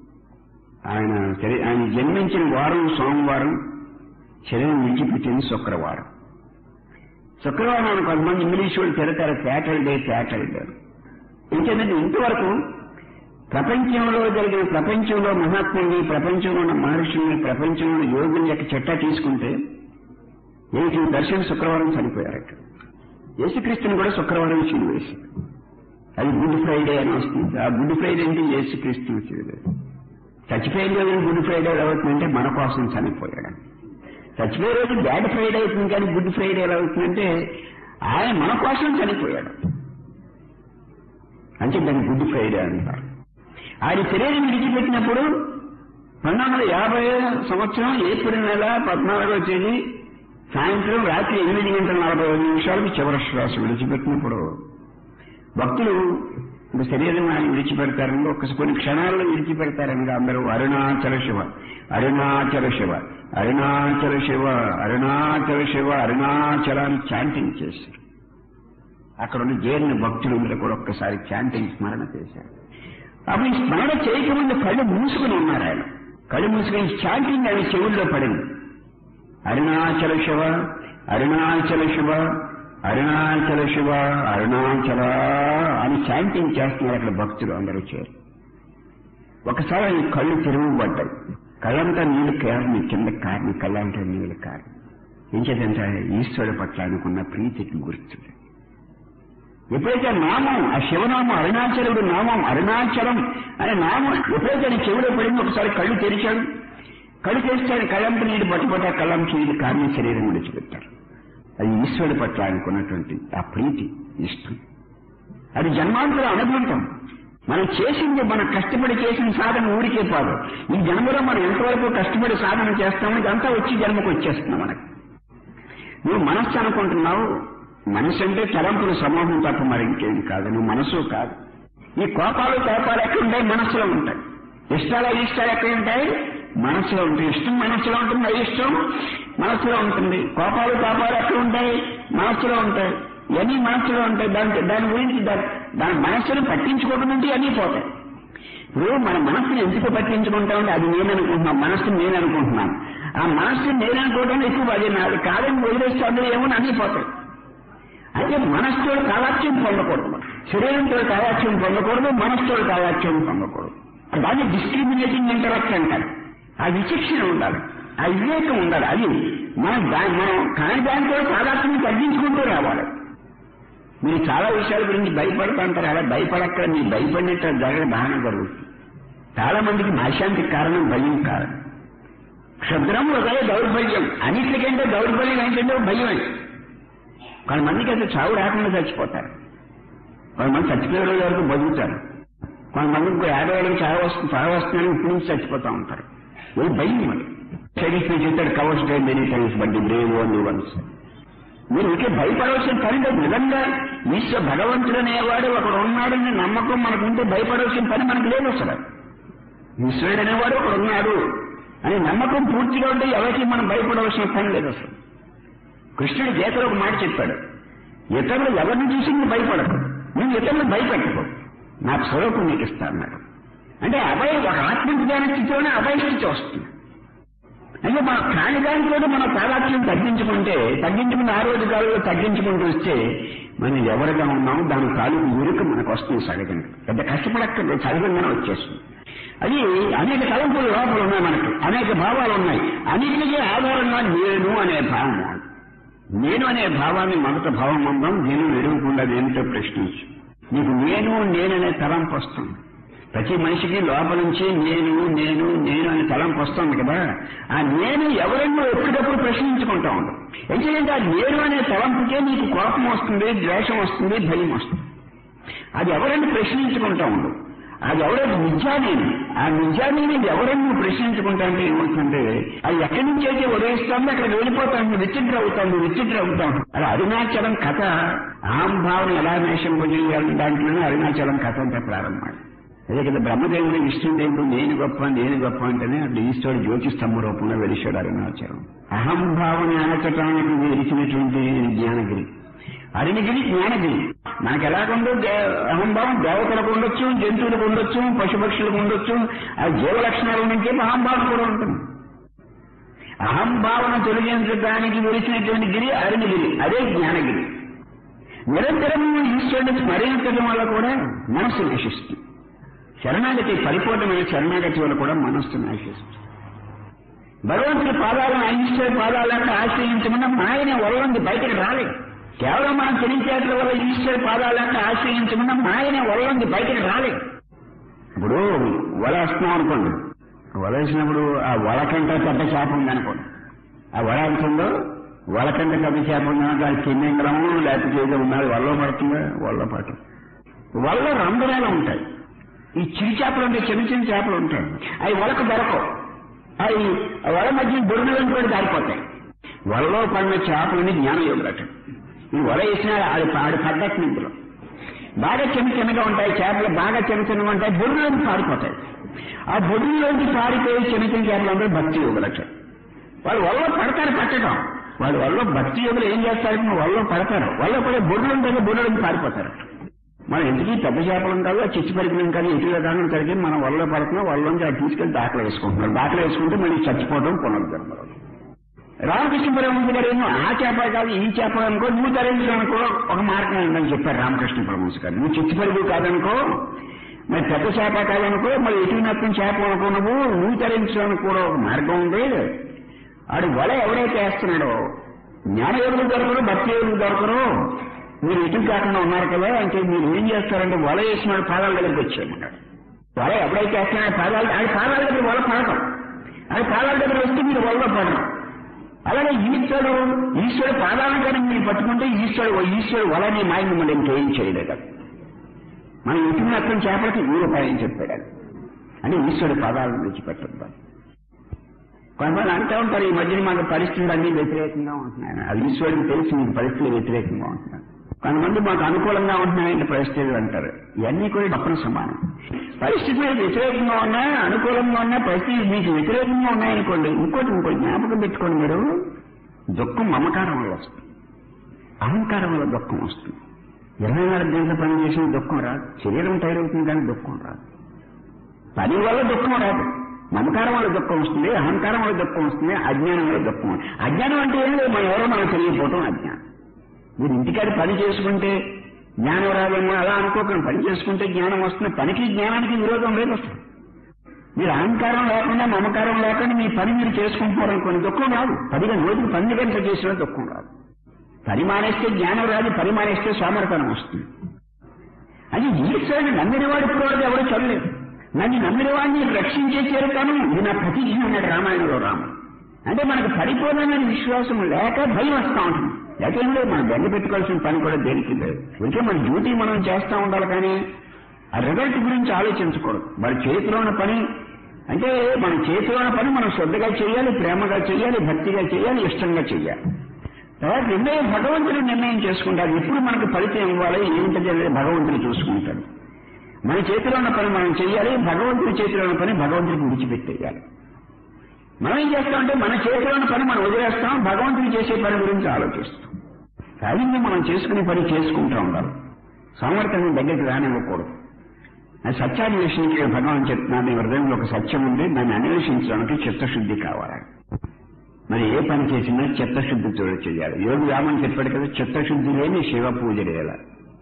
ఆయన జన్మించిన వారం సోమవారం, శరీరం విడిచిపెట్టింది శుక్రవారం. శుక్రవారం కొంతమంది ఇంగ్లీష్ వాళ్ళు తిరగారు సాటర్డే. ఇంకేంటంటే ఇంతవరకు ప్రపంచంలో మహాత్ముల్ని, ప్రపంచంలో ఉన్న మహర్షుల్ని, ప్రపంచంలో ఉన్న యోగుల యొక్క చెట్ట తీసుకుంటే 18% శుక్రవారం చనిపోయారట. యేసుక్రీస్తుని కూడా శుక్రవారం సిలువేశారు. అది గుడ్ ఫ్రైడే అని వస్తుంది. ఆ గుడ్ ఫ్రైడే అంటే యేసుక్రీస్తుని సిలువేశారు. చచ్చిపోయిన రోజు గుడ్ ఫ్రైడే ఎలా అవుతుందంటే మన కోసం చనిపోయాడు. చచ్చిపోయే రోజు బ్యాడ్ ఫ్రైడే అవుతుంది, కానీ గుడ్ ఫ్రైడే ఎలా అవుతుందంటే ఆయన మన కోసం చనిపోయాడు అంటే దాన్ని గుడ్ ఫ్రైడే అంటారు. ఆయన శరీరం విడిచిపెట్టినప్పుడు 1950 సంవత్సరం ఏప్రిల్ నెల 14వ తేదీ సాయంత్రం రాత్రి 8:45 చివరి శ్వాస విడిచిపెట్టినప్పుడు భక్తులు ఇంకా శరీరం ఆయన విడిచిపెడతారని కొన్ని క్షణాల్లో విడిచిపెడతారని అందరూ అరుణాచల శివ, అరుణాచల శివ, అరుణాచల శివ, అరుణాచల శివ, అరుణాచలాన్ని చాంటింగ్ చేశారు. అక్కడ ఉన్న చేరిన భక్తులందరూ కూడా ఒక్కసారి చాంటింగ్ స్మరణ చేశారు. అప్పుడు ఈ స్మరణ చేయకముందు కళ్ళు మూసుకుని ఉన్నారు. ఆయన కళ్ళు మూసుకుని చాంటింగ్ ఆయన చెవుల్లో పడింది. అరుణాచల శివ, అరుణాచల శివ, అరుణాచల శివ, అరుణాచల అని చాంటింగ్ చేస్తున్నారు అక్కడ భక్తులు అందరూ చేరి. ఒకసారి ఆయన కళ్ళు తిరుగుబడ్డాయి. కళ్ళంతా నీళ్లు కారిని, కింద కారిని, కళ్ళంతా నీళ్లు కారి. ఏం చేద్దంటే ఈశ్వరుడు పట్ల అనుకున్న ప్రీతికి గుర్తు. ఎప్పుడైతే నామం, ఆ శివనామం, అరుణాచలుడు నామం, అరుణాచలం అనే నామం ఎప్పుడైతే ఆయన చెవిలో పడింది, ఒకసారి కళ్ళు తెరిచాడు. కళ్ళు తెరిస్తే ఆయన కళ్ళంతా నీళ్ళు పట్టుకుంటే కళ్ళంతా నీళ్ళు కారిని శరీరం విడిచిపెట్టారు. అది ఈశ్వరుడి పట్ల అనుకున్నటువంటి ఆ ప్రీతి, ఇష్టం. అది జన్మాంతర అనుబంధం. మనం చేసింది, మనం కష్టపడి చేసిన సాధన ఊరికే కాదు. ఈ జన్మలో మనం ఎంతవరకు కష్టపడి సాధన చేస్తామో ఇదంతా వచ్చి జన్మకు వచ్చేస్తున్నాం. మనకి నువ్వు మనస్సు అనుకుంటున్నావు. మనసు అంటే తలంపుల సమూహం తప్ప మరి ఇంకేం కాదు. నువ్వు మనసు కాదు. ఈ కోపాలు కోపాలు ఎక్కడ ఉంటాయి? మనస్సులో ఉంటాయి. ఇష్టాలు ఎక్కడ ఉంటాయి? మనస్సులో ఉంటాయి. ఇష్టం మనస్సులో ఉంటుంది, అయిష్టం మనస్సులో ఉంటుంది. కోపాలు ఎక్కడ ఉంటాయి? మనస్సులో ఉంటాయి. ఇవన్నీ మనస్సులో ఉంటాయి. దాని గురించి దాని మనస్సును పట్టించుకోవడం అంటే అన్నీ పోతాయి. ఇప్పుడు మన మనస్సును ఎందుకు పట్టించుకుంటామంటే అది నేను అనుకుంటున్నాను, మనస్సును నేను అనుకుంటున్నాను. ఆ మనస్సును నేను అనుకోవడం ఎక్కువ, అది నాది కాదని వదిలేస్తే అందులో ఏమో అన్నీ పోతాయి. అయితే మనస్సుతో కావాక్యం పొందకూడదు, శరీరంతో కావాక్యం పొందకూడదు, మనస్సుతో కావాక్యం పొందకూడదు. దాన్ని డిస్క్రిమినేటింగ్ ఇంటరాక్ట్ అంటారు. ఆ విచక్షణ ఉండాలి, ఆ వివేకం ఉండాలి. అది మనం కాని దాంతో కావాక్యం తగ్గించుకుంటూ రావాలి. మీరు చాలా విషయాల గురించి భయపడుతూ అంటారు. అలా భయపడక్కడ మీరు భయపడినట్టు జరగడం బాగానే జరుగుతుంది. చాలా మందికి మనశ్శాంతికి కారణం భయం కారణం. క్షుద్రం హృదయ దౌర్బల్యం, అన్నిటికంటే దౌర్బల్యం ఏంటంటే భయం. కొంతమందికి అయితే చావు రాకుండా చచ్చిపోతారు. కొంతమంది చచ్చిపోయే రోజు వరకు బతుకుతారు. కొంతమందికి 50 ఏళ్ళకి చావు వస్తుందని ఇప్పుడు నుంచి చచ్చిపోతూ ఉంటారు. ఇది భయం. మరి షేక్స్పియర్ చెప్తాడు, cowards die many times but the brave only once. మీరు ఇంకే భయపడవలసిన పని లేదు. నిజంగా ఈశ్వర భగవంతుడు అనేవాడు ఒకడు ఉన్నాడని నమ్మకం మనకుంటే భయపడవలసిన పని మనకు లేదు. అసలు ఈశ్వరుడు అనేవాడు ఒకడు ఉన్నాడు అనే నమ్మకం పూర్తిగా ఉంటే ఎవరికి మనం భయపడవలసిన పని లేదు. అసలు కృష్ణుడు గీతలో ఒక మాట చెప్పాడు, ఇతరులు ఎవరిని చూసి నువ్వు భయపడకు, నువ్వు ఇతరులు భయపెట్టకు, నా స్వరూపం నీకు ఇస్తా అన్నాడు. అంటే ఒక ఆత్మజ్ఞాన స్థితిలోనే అభయస్థితి వస్తుంది. అంటే మన ప్రాణిదానితో మన తాదాత్మ్యం తగ్గించుకుని ఆ రోజు కాలంలో తగ్గించుకుంటూ వస్తే మనం ఎవరిగా ఉన్నామో దాని తాలూకు ఎరుక మనకు వస్తుంది సహజంగా. పెద్ద కష్టపడక్కర్లేదు, సహజంగానే వచ్చేస్తుంది. అది అనేక తలంపులు లోపల ఉన్నాయి, మనకి అనేక భావాలు ఉన్నాయి. అన్నింటికీ ఆధారంగా నేను అనే భావం. నేను అనే భావాన్ని మొదట భావం ఉందాం, నేను ఎరుగుకుండా నేనుతో ప్రశ్నించు. నీకు నేననే తలంపు వస్తుంది. ప్రతి మనిషికి లోపల నుంచి నేను అనే తలంపు వస్తుంది కదా. ఆ నేను ఎవరన్నా ఎప్పటికప్పుడు ప్రశ్నించుకుంటా ఉంటాం. ఎందుకంటే ఆ నేను అనే తలంపుకే నీకు కోపం వస్తుంది, ద్వేషం వస్తుంది, భయం వస్తుంది. అది ఎవరైనా ప్రశ్నించుకుంటా ఉండు. అది ఎవరైతే నిజానేని, ఆ నిజానేని ఎవరన్నా ప్రశ్నించుకుంటా అంటే ఏమవుతుందంటే అది ఎక్కడి నుంచి అయితే ఉదయిస్తుందో అక్కడ వెళ్ళిపోతాను, విచిత్ర అవుతాం. అది అరుణాచలం కథ అహంభావం ఎలా నేషం చేయాలని దాంట్లోనే అరుణాచలం కథ అంటే ప్రారంభం. అదే కదా బ్రహ్మదేవుడు విష్ణుదేవుడు నేను గొప్ప అంటేనే అప్పుడు ఈశ్వరుడు జ్యోతిస్తంభ రూపంలో వెలిశాడు అరుణాచలం. అహంభావం ఆచటానికి వెలిసినటువంటి జ్ఞానగిరి, అరుణగిరి జ్ఞానగిరి. మనకు ఎలాగుందో అహంభావం దేవతలకు ఉండొచ్చు, జంతువులకు ఉండొచ్చు, పశుపక్షులకు ఉండొచ్చు. ఆ జీవ లక్షణాల నుంచి అహంభావం కూడా ఉంటుంది. అహంభావన తొలగించడానికి వెలిసినటువంటి గిరి అరుణగిరి, అదే జ్ఞానగిరి. నిరంతరం ఈశ్వరుడిని స్మరించడం వల్ల కూడా మనస్సు నశిస్తుంది. శరణాగతి, పరిపూర్ణమైన శరణాగతి వల్ల కూడా మనస్సు నశిస్తుంది. భగవంతుడి పాదాలను ఈశ్వరుడి పాదాలను ఆశ్రయించమన్నా మాయనే వల్లంది బయటకు రాలేదు. కేవలం మనం తెలియచేట్ల వల్ల ఈశ్వరుడి పాదాలను ఆశ్రయించమన్నా మాయనే వల్లంది బయటకు రాలేదు. ఇప్పుడు వల వేస్తున్నాం అనుకోండి, వల వేసినప్పుడు ఆ వల కంటే పెద్ద చేప ఉందనుకోండి, ఆ వల అంటుందో వల కంటే పెద్ద చేప ఉందనుకో అది చిన్నగ్రమం లేకపోతే ఏదో ఉన్నది వల్ల పడుతుందా, వల్ల పట్టు. వల్ల రంధ్రాలు ఉంటాయి. ఈ చిరు చేపలు ఉంటాయి, చిన్న చేపలు ఉంటాయి, అవి వలకు దొరకవు. అవి వల మధ్య బొరుడులను కూడా దారిపోతాయి. వలలో పడిన చేపలని జ్ఞానయోగులట. ఈ వల వేసినా ఆడి పడ్డట్టు ఇందులో బాగా చిన్నగా ఉంటాయి చేపలు, బాగా చిన్నగా ఉంటాయి, బొరుడులోకి పారిపోతాయి. ఆ బొరుడులోకి పారిపోయి చిన్న చేపలు అందరూ భక్తి యోగులట. వాళ్ళు వల్ల పడతారు, పట్టడం వాళ్ళు వల్ల భక్తి యోగులు ఏం చేస్తారు, వల్ల పడతారు, వల్ల పడే బొరుడు ఉంటుంది, బొరుడులోకి పారిపోతారు. మనం ఎందుకు పెద్ద చేపలం కాదు, ఆ చిచ్చి పరికరం కాదు, ఎటుగా కాకుండా కలిగి మనం వల్ల పడుతున్నాం, వాళ్ళలోంచి అది తీసుకెళ్లి దాఖలు వేసుకుంటున్నారు. దాఖలు వేసుకుంటే మళ్ళీ చచ్చిపోవడం పునర్జన్మలు. రామకృష్ణ పరమహంస గారు ఏమో ఆ చేప కాదు ఈ చేప అనుకో, నువ్వు ధరించడానికో ఒక మార్గం ఉందని చెప్పారు రామకృష్ణ పరమహంస గారు. నువ్వు చిచ్చి పరిగు కాదనుకో, మరి పెద్ద చేప కాదనుకో, మరి ఎటు నత్తం చేప అనుకో, నువ్వు ధరించడానికి కూడా ఒక మార్గం ఉంది. ఆడు వల ఎవరైతే వేస్తున్నాడో జ్ఞానయోగులు దొరకరు, భక్తి యోగులు దొరకరు. మీరు ఎటు కాకుండా ఉన్నారు కదా అంటే మీరు ఏం చేస్తారంటే వల వేసినాడు పాదాల దగ్గరికి వచ్చేయమన్నాడు. వల ఎవరైతే వేస్తున్నాడో పాదాల దగ్గర వల పడటం, అది పాదాల దగ్గర వస్తే మీరు వలలో పడడం. అలాగే ఈశ్వరుడు పాదాలను కానీ మీరు పట్టుకుంటే ఈశ్వరుడు వలని మాయ మిమ్మల్ని ఇంకేం చేయలేదు. మనం ఎటు అర్థం చేపలకి రూపాయని చెప్పాడు. అంటే ఈశ్వరుడు పాదాలను విడిచిపెట్టద్దాం. కొంతమంది అంటూ ఉంటారు ఈ మధ్యన మాకు పరిస్థితులు అన్ని వ్యతిరేకంగా ఉంటున్నాయి. అది ఈశ్వరుడికి తెలిసి మీకు పరిస్థితులు వ్యతిరేకంగా ఉంటున్నాయి. కొంతమంది మాకు అనుకూలంగా ఉంటున్నాయంటే పరిస్థితులు అంటారు. ఇవన్నీ కూడా డబ్బులు సమానం. పరిస్థితులు వ్యతిరేకంగా ఉన్నా, అనుకూలంగా ఉన్నా, పరిస్థితులు మీకు వ్యతిరేకంగా ఉన్నాయనుకోండి, ఇంకోటి జ్ఞాపకం పెట్టుకోండి. మీరు దుఃఖం మమకారం వల్ల వస్తుంది, అహంకారం వల్ల దుఃఖం వస్తుంది. 24 గంటల పని చేసిన దుఃఖం రాదు. శరీరం తయారవుతుంది కానీ దుఃఖం రాదు. పని వల్ల దుఃఖం రాదు. మమకారం వల్ల దుఃఖం వస్తుంది, అహంకారం వల్ల దుఃఖం వస్తుంది, అజ్ఞానం వల్ల దుఃఖం. అజ్ఞానం అంటే ఏం లేదు, మన ఎవరో మనకు తెలియకపోవటం అజ్ఞానం. మీరు ఇంటికాడ పని చేసుకుంటే జ్ఞానం రాదేమో అలా అనుకోకండి. పని చేసుకుంటే జ్ఞానం వస్తుంది. పనికి జ్ఞానానికి విరోధం లేదు అసలు. మీరు అహంకారం లేకుండా మమకారం లేకుండా మీ పని మీరు చేసుకుంటున్నారనుకోండి, దుఃఖం రాదు. 10 గంటలు చేసినా దుఃఖం రాదు. పని మానేస్తే జ్ఞానం రాదు, పని మానేస్తే సోమరితనం వస్తుంది. అది ఈశ్వరుని నమ్మినవాడు ఇప్పుడు వరకు ఎవరు చదవలేదు. నన్ను నమ్మిన వాడిని రక్షించే చేరుతాను, ఇది నా ప్రతిజ్ఞ అన్నాడు రామాయణంలో రాముడు. అంటే మనకు పరిపూర్ణమైన విశ్వాసం లేక భయం వస్తూ ఉంటుంది. లేకపోతే మనం బెంగ పెట్టుకోవాల్సిన పని కూడా దేనికి లేదు. ఇంకే మన డ్యూటీ మనం చేస్తూ ఉండాలి, కానీ ఆ రిజల్ట్ గురించి ఆలోచించకూడదు. మన చేతిలో ఉన్న పని అంటే మన చేతిలో ఉన్న పని మనం శ్రద్ధగా చేయాలి, ప్రేమగా చేయాలి, భక్తిగా చేయాలి, ఇష్టంగా చేయాలి. తర్వాత భగవంతుడు నిర్ణయం చేసుకుంటాడు. ఎప్పుడు మనకు ఫలితం ఇవ్వాలి, ఏమిటది అనేది భగవంతుడు చూసుకుంటాడు. మన చేతిలో ఉన్న పని మనం చేయాలి, భగవంతుడి చేతిలో ఉన్న పని భగవంతుడికి విడిచిపెట్టేయాలి. మనం ఏం చేస్తామంటే మన చేతిలో ఉన్న పని మనం వదిలేస్తాం, భగవంతుడు చేసే పని గురించి ఆలోచిస్తాం. సహజంగా మనం చేసుకునే పని చేసుకుంటూ ఉండాలి. సామర్థ్యం దగ్గరికి రానివ్వకూడదు. అది సత్యాన్వేషణకి భగవాన్ చెప్తున్నాను. నీ హృదయంలో ఒక సత్యం ఉంది, దాన్ని అన్వేషించడానికి చిత్తశుద్ధి కావాలి. మరి ఏ పని చేసినా చిత్తశుద్ధితో చేయాలి. యోగి రామని చెప్పాడు కదా, చిత్తశుద్ధి లేని శివ పూజ చేయాలి.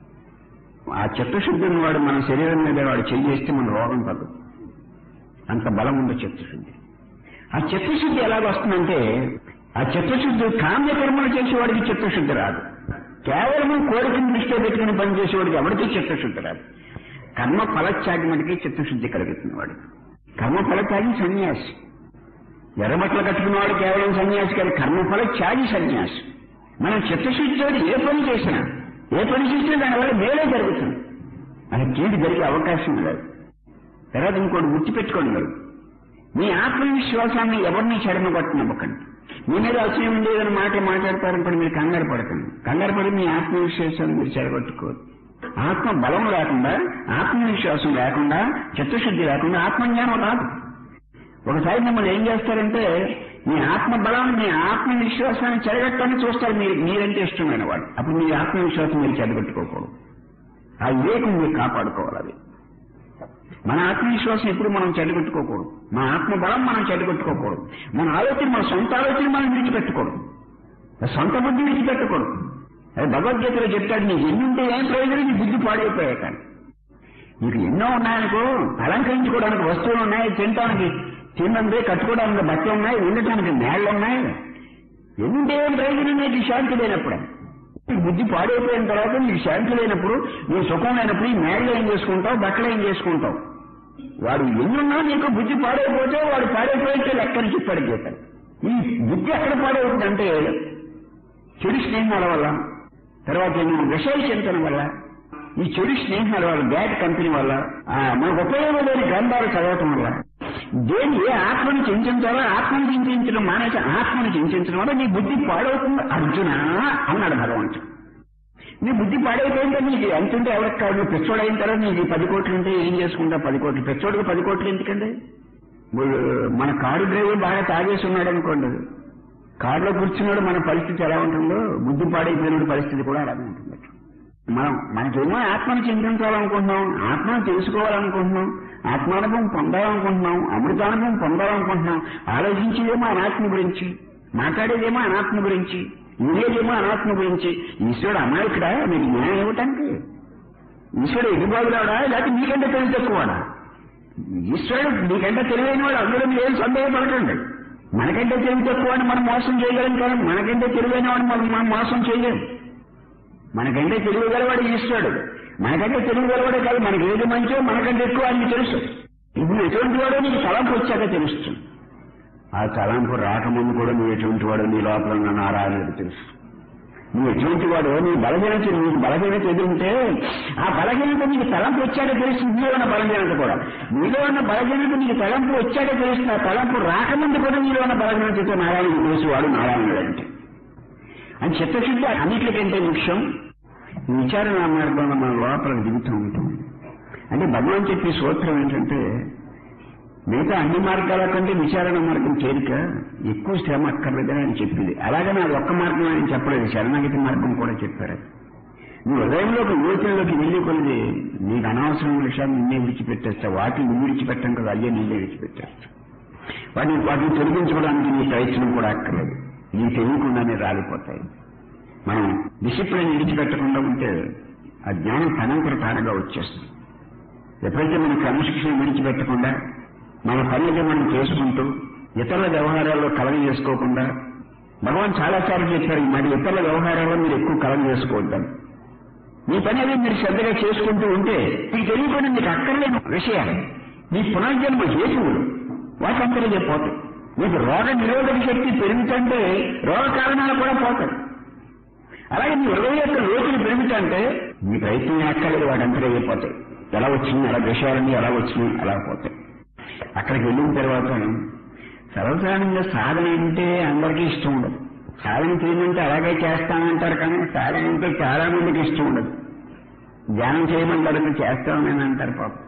ఆ చిత్తశుద్ధిని వాడు మన శరీరం మీద వాడు చేస్తే మన రోగం తగ్గదు. అంత బలం ఉంది చిత్తశుద్ధి. ఆ చిత్తశుద్ధి ఎలాగ వస్తుందంటే, ఆ చిత్తశుద్ధి కామ్యకర్మలు చేసేవాడికి చిత్తశుద్ధి రాదు. కేవలం కోరికను దృష్టిలో పెట్టుకుని పనిచేసేవాడికి ఎవరికి చిత్తశుద్ధి రాదు. కర్మ ఫలత్యాగమటికి చిత్తశుద్ధి కలుగుతుంది వాడికి. కర్మ ఫలత్యాగి సన్యాసి. ఎర్రబట్టలు కట్టుకున్నవాడు కేవలం సన్యాసి కాదు, కర్మఫల త్యాగి సన్యాసి. మనం చిత్తశుద్ధితో ఏ పని చేసినా దానివల్ల మేలే జరుగుతుంది. మన కీడు జరిగే అవకాశం లేదు. తర్వాత ఇంకోటి గుర్తుపెట్టుకోండి మీరు, మీ ఆత్మవిశ్వాసాన్ని ఎవరిని చెడమగొట్టనివ్వకండి. మీ మీద అసహ్యం ఉండి ఏదైనా మాట మాట్లాడతారనుకోండి, మీరు కంగారు పడకండి. కంగారు పడి మీ ఆత్మవిశ్వాసాన్ని మీరు చెడగొట్టుకోరు. ఆత్మ బలం లేకుండా, ఆత్మవిశ్వాసం లేకుండా, చిత్తశుద్ధి లేకుండా ఆత్మజ్ఞానం రాదు. ఒకసారి మిమ్మల్ని ఏం చేస్తారంటే మీ ఆత్మ బలాన్ని, మీ ఆత్మవిశ్వాసాన్ని చెడగొట్టడానికి చూస్తారు. మీరంటే ఇష్టమైన వాడు. అప్పుడు మీ ఆత్మవిశ్వాసం మీరు చెడగొట్టుకోకూడదు. ఆ వివేకం మీరు కాపాడుకోవాలి. అది మన ఆత్మవిశ్వాసం ఎప్పుడు మనం చెడగొట్టుకోకూడదు. మన ఆత్మ బలం మనం చెడగొట్టుకోకూడదు. మన ఆలోచన, మన సొంత ఆలోచన మనం విడిచిపెట్టకూడదు. సొంత బుద్ధి విడిచిపెట్టకూడదు. అది భగవద్గీతలో చెప్తాడు, నీకు ఎన్నుంటే ఏం ప్రయోజనం, నీ బుద్ధి పాడైపోయాయి. కానీ నీకు ఎన్నో ఉన్నాయనుకో, అలంకరించుకోవడానికి వస్తువులు ఉన్నాయి, తిన్నందే కట్టుకోవడానికి బట్టలు ఉన్నాయి, ఉండటానికి నేళ్లు ఉన్నాయి, ఎన్నుంటే ఏం ప్రయోజనం నీకు శాంతి లేనప్పుడు. నీకు బుద్ధి పాడైపోయిన తర్వాత నీకు శాంతి లేనప్పుడు, నీకు సుఖం లేనప్పుడు ఈ నేళ్లు ఏం చేసుకుంటావు, బట్టలు ఏం చేసుకుంటావు. వాడు ఎన్నున్నా నీకు బుద్ధి పాడైపోతే వాడు పాడైపోయితే లెక్కని చెప్పాడు గీత. ఈ బుద్ధి ఎక్కడ పాడవుతుందంటే చెడు స్నేహాల వల్ల, తర్వాత విషయ చింతన వల్ల, ఈ చెడు స్నేహాల వల్ల, బ్యాడ్ కంపెనీ వల్ల, మనకు ఉపయోగం లేని గ్రంథాలు చదవటం వల్ల, దేని ఏ ఆత్మను చింతించాలో ఆత్మను చింతించడం మానేసి ఆత్మను చింతించడం వల్ల నీ బుద్ధి పాడవుతుంది అర్జున అన్నాడు భగవంతుడు. నీ బుద్ధి పాడైపోయింటే నీకు ఎంతుంటే ఎవరికి కాదు. నువ్వు పెచ్చోడు అయిన తర్వాత నీకు 10 కోట్లు ఉంటే ఏం చేసుకుంటా? 10 కోట్లు పెచ్చోడుకు 10 కోట్లు ఎందుకండి? మన కారు డ్రైవర్ బాగా తాగేసి ఉన్నాడు అనుకోండి, కారులో కూర్చున్నాడు, మన పరిస్థితి ఎలా ఉంటుందో బుద్ధి పాడైపోయిన పరిస్థితి కూడా అలాగే ఉంటుంది. మనకేమో ఆత్మను చింతించాలనుకుంటున్నాం, ఆత్మను తెలుసుకోవాలనుకుంటున్నాం, ఆత్మానుభవం పొందాలనుకుంటున్నాం, అమృతానుభవం పొందాలనుకుంటున్నాం. ఆలోచించేదేమో అనాత్మ గురించి, మాట్లాడేదేమో అనాత్మ గురించి, ఉండేదేమో అనాత్మ గురించి. ఈశ్వరుడు అమాయకుడా మీకు న్యాయం ఇవ్వటానికి? ఈశ్వరుడు ఎదుగుబాబులాడా లేకపోతే మీకంటే తెలివి తక్కువడా? ఈశ్వరుడు మీకంటే తెలివైన వాడు, అందులో మీరు ఏం సందేహపడకండి. మనకంటే తెలివి తక్కువ అని మనం మోసం చేయగలం, కానీ మనకంటే తెలివైన వాడు మనం మోసం చేయలేం. మనకంటే తెలియగలవాడు ఈశ్వరుడు, మనకంటే తెలియగలవాడే కాదు, మనకి ఏది మంచో మనకంటే ఎక్కువ అని తెలుసు. ఇప్పుడు ఎటువంటి వాడో నీకు తలంపు వచ్చాక తెలుస్తుంది. ఆ తలంపు రాకముందు కూడా నువ్వు ఎటువంటి వాడో నీ లోపల ఉన్న నారాయణుడికి తెలుసు. నువ్వు ఎటువంటి వాడో, నీకు బలహీనత ఎదురుంటే ఆ బలహీనత నీకు తలంపు వచ్చాక తెలుస్తుంది. నీలో ఉన్న బలహీనత కూడా, నీలో ఉన్న బలహీనత నీకు తలంపు వచ్చాక తెలుస్తుంది. ఆ తలంపు రాకముందు కూడా నీలో ఉన్న బలహీనత నారాయణుడికి తెలుసు. వాడు నారాయణుడు అంటే అని చిత్తశుద్ధి అన్నిటికంటే ముఖ్యం. విచారణ మార్గంలో మన లోపల దిగుతూ ఉంటుంది. అంటే భగవాన్ చెప్పే సూత్రం ఏంటంటే, మిగతా అన్ని మార్గాల కంటే విచారణ మార్గం తేలిక, ఎక్కువ శ్రమ అక్కర్లేదని ఆయన చెప్పింది. అలాగే నా ఒక్క మార్గం ఆయన చెప్పలేదు, శరణాగతి మార్గం కూడా చెప్పారు. నువ్వు హృదయంలోకి లోతుల్లోకి వెళ్ళి కొలిది నీకు అనవసరమైన విషయాలు నిన్నే విడిచిపెట్టేస్తా. వాటిని నువ్వు విడిచిపెట్టడం కదా, అయ్యే నిన్నే విడిచిపెట్టేస్తా. వాటిని తొలగించుకోవడానికి నీ ప్రయత్నం కూడా అక్కర్లేదు, నీకు తెలియకుండానే రాలిపోతాయి. మనం డిసిప్లిన్ విడిచిపెట్టకుండా ఉంటే ఆ జ్ఞానం తనంతర తానగా వచ్చేస్తుంది. ఎప్పుడైతే మనం క్రమశిక్షణ విడిచిపెట్టకుండా మన పనులకి మనం చేసుకుంటూ ఇతరుల వ్యవహారాల్లో కలగ చేసుకోకుండా, భగవాన్ చాలాసార్లు చెప్పారు, మరి ఇతరుల వ్యవహారాల్లో మీరు ఎక్కువ కలగ చేసుకోవద్దని. మీ పని అనేది మీరు శ్రద్ధగా చేసుకుంటూ ఉంటే మీకు తెలియకుండా మీకు అక్కర్లేని విషయాలు, మీ పునర్జన్మ హేతువులు వాటంతరే పోతాయి. మీకు రోగ నిరోధక శక్తి పెరుగుతుంటే రోగ కారణాలు కూడా పోతాయి. అలాగే మీ హృదయం యొక్క లోతులు పెరుగుతుంటే మీ ప్రయత్నం అక్కర్లేదు, వాటంతరే అయిపోతాయి. ఎలా వచ్చింది అలా విషయాలన్నీ ఎలా వచ్చినాయి అలా పోతాయి. అక్కడికి వెళ్ళిన తర్వాత సర్వసాధారణంగా సాధన అంటే అందరికీ ఇష్టం ఉండదు. సాధన చేయమంటే అలాగే చేస్తానంటారు, కానీ సాధన అంటే చాలా మందికి ఇష్టం ఉండదు. ధ్యానం చేయమంటారు, చేస్తామని అంటారు. పాపం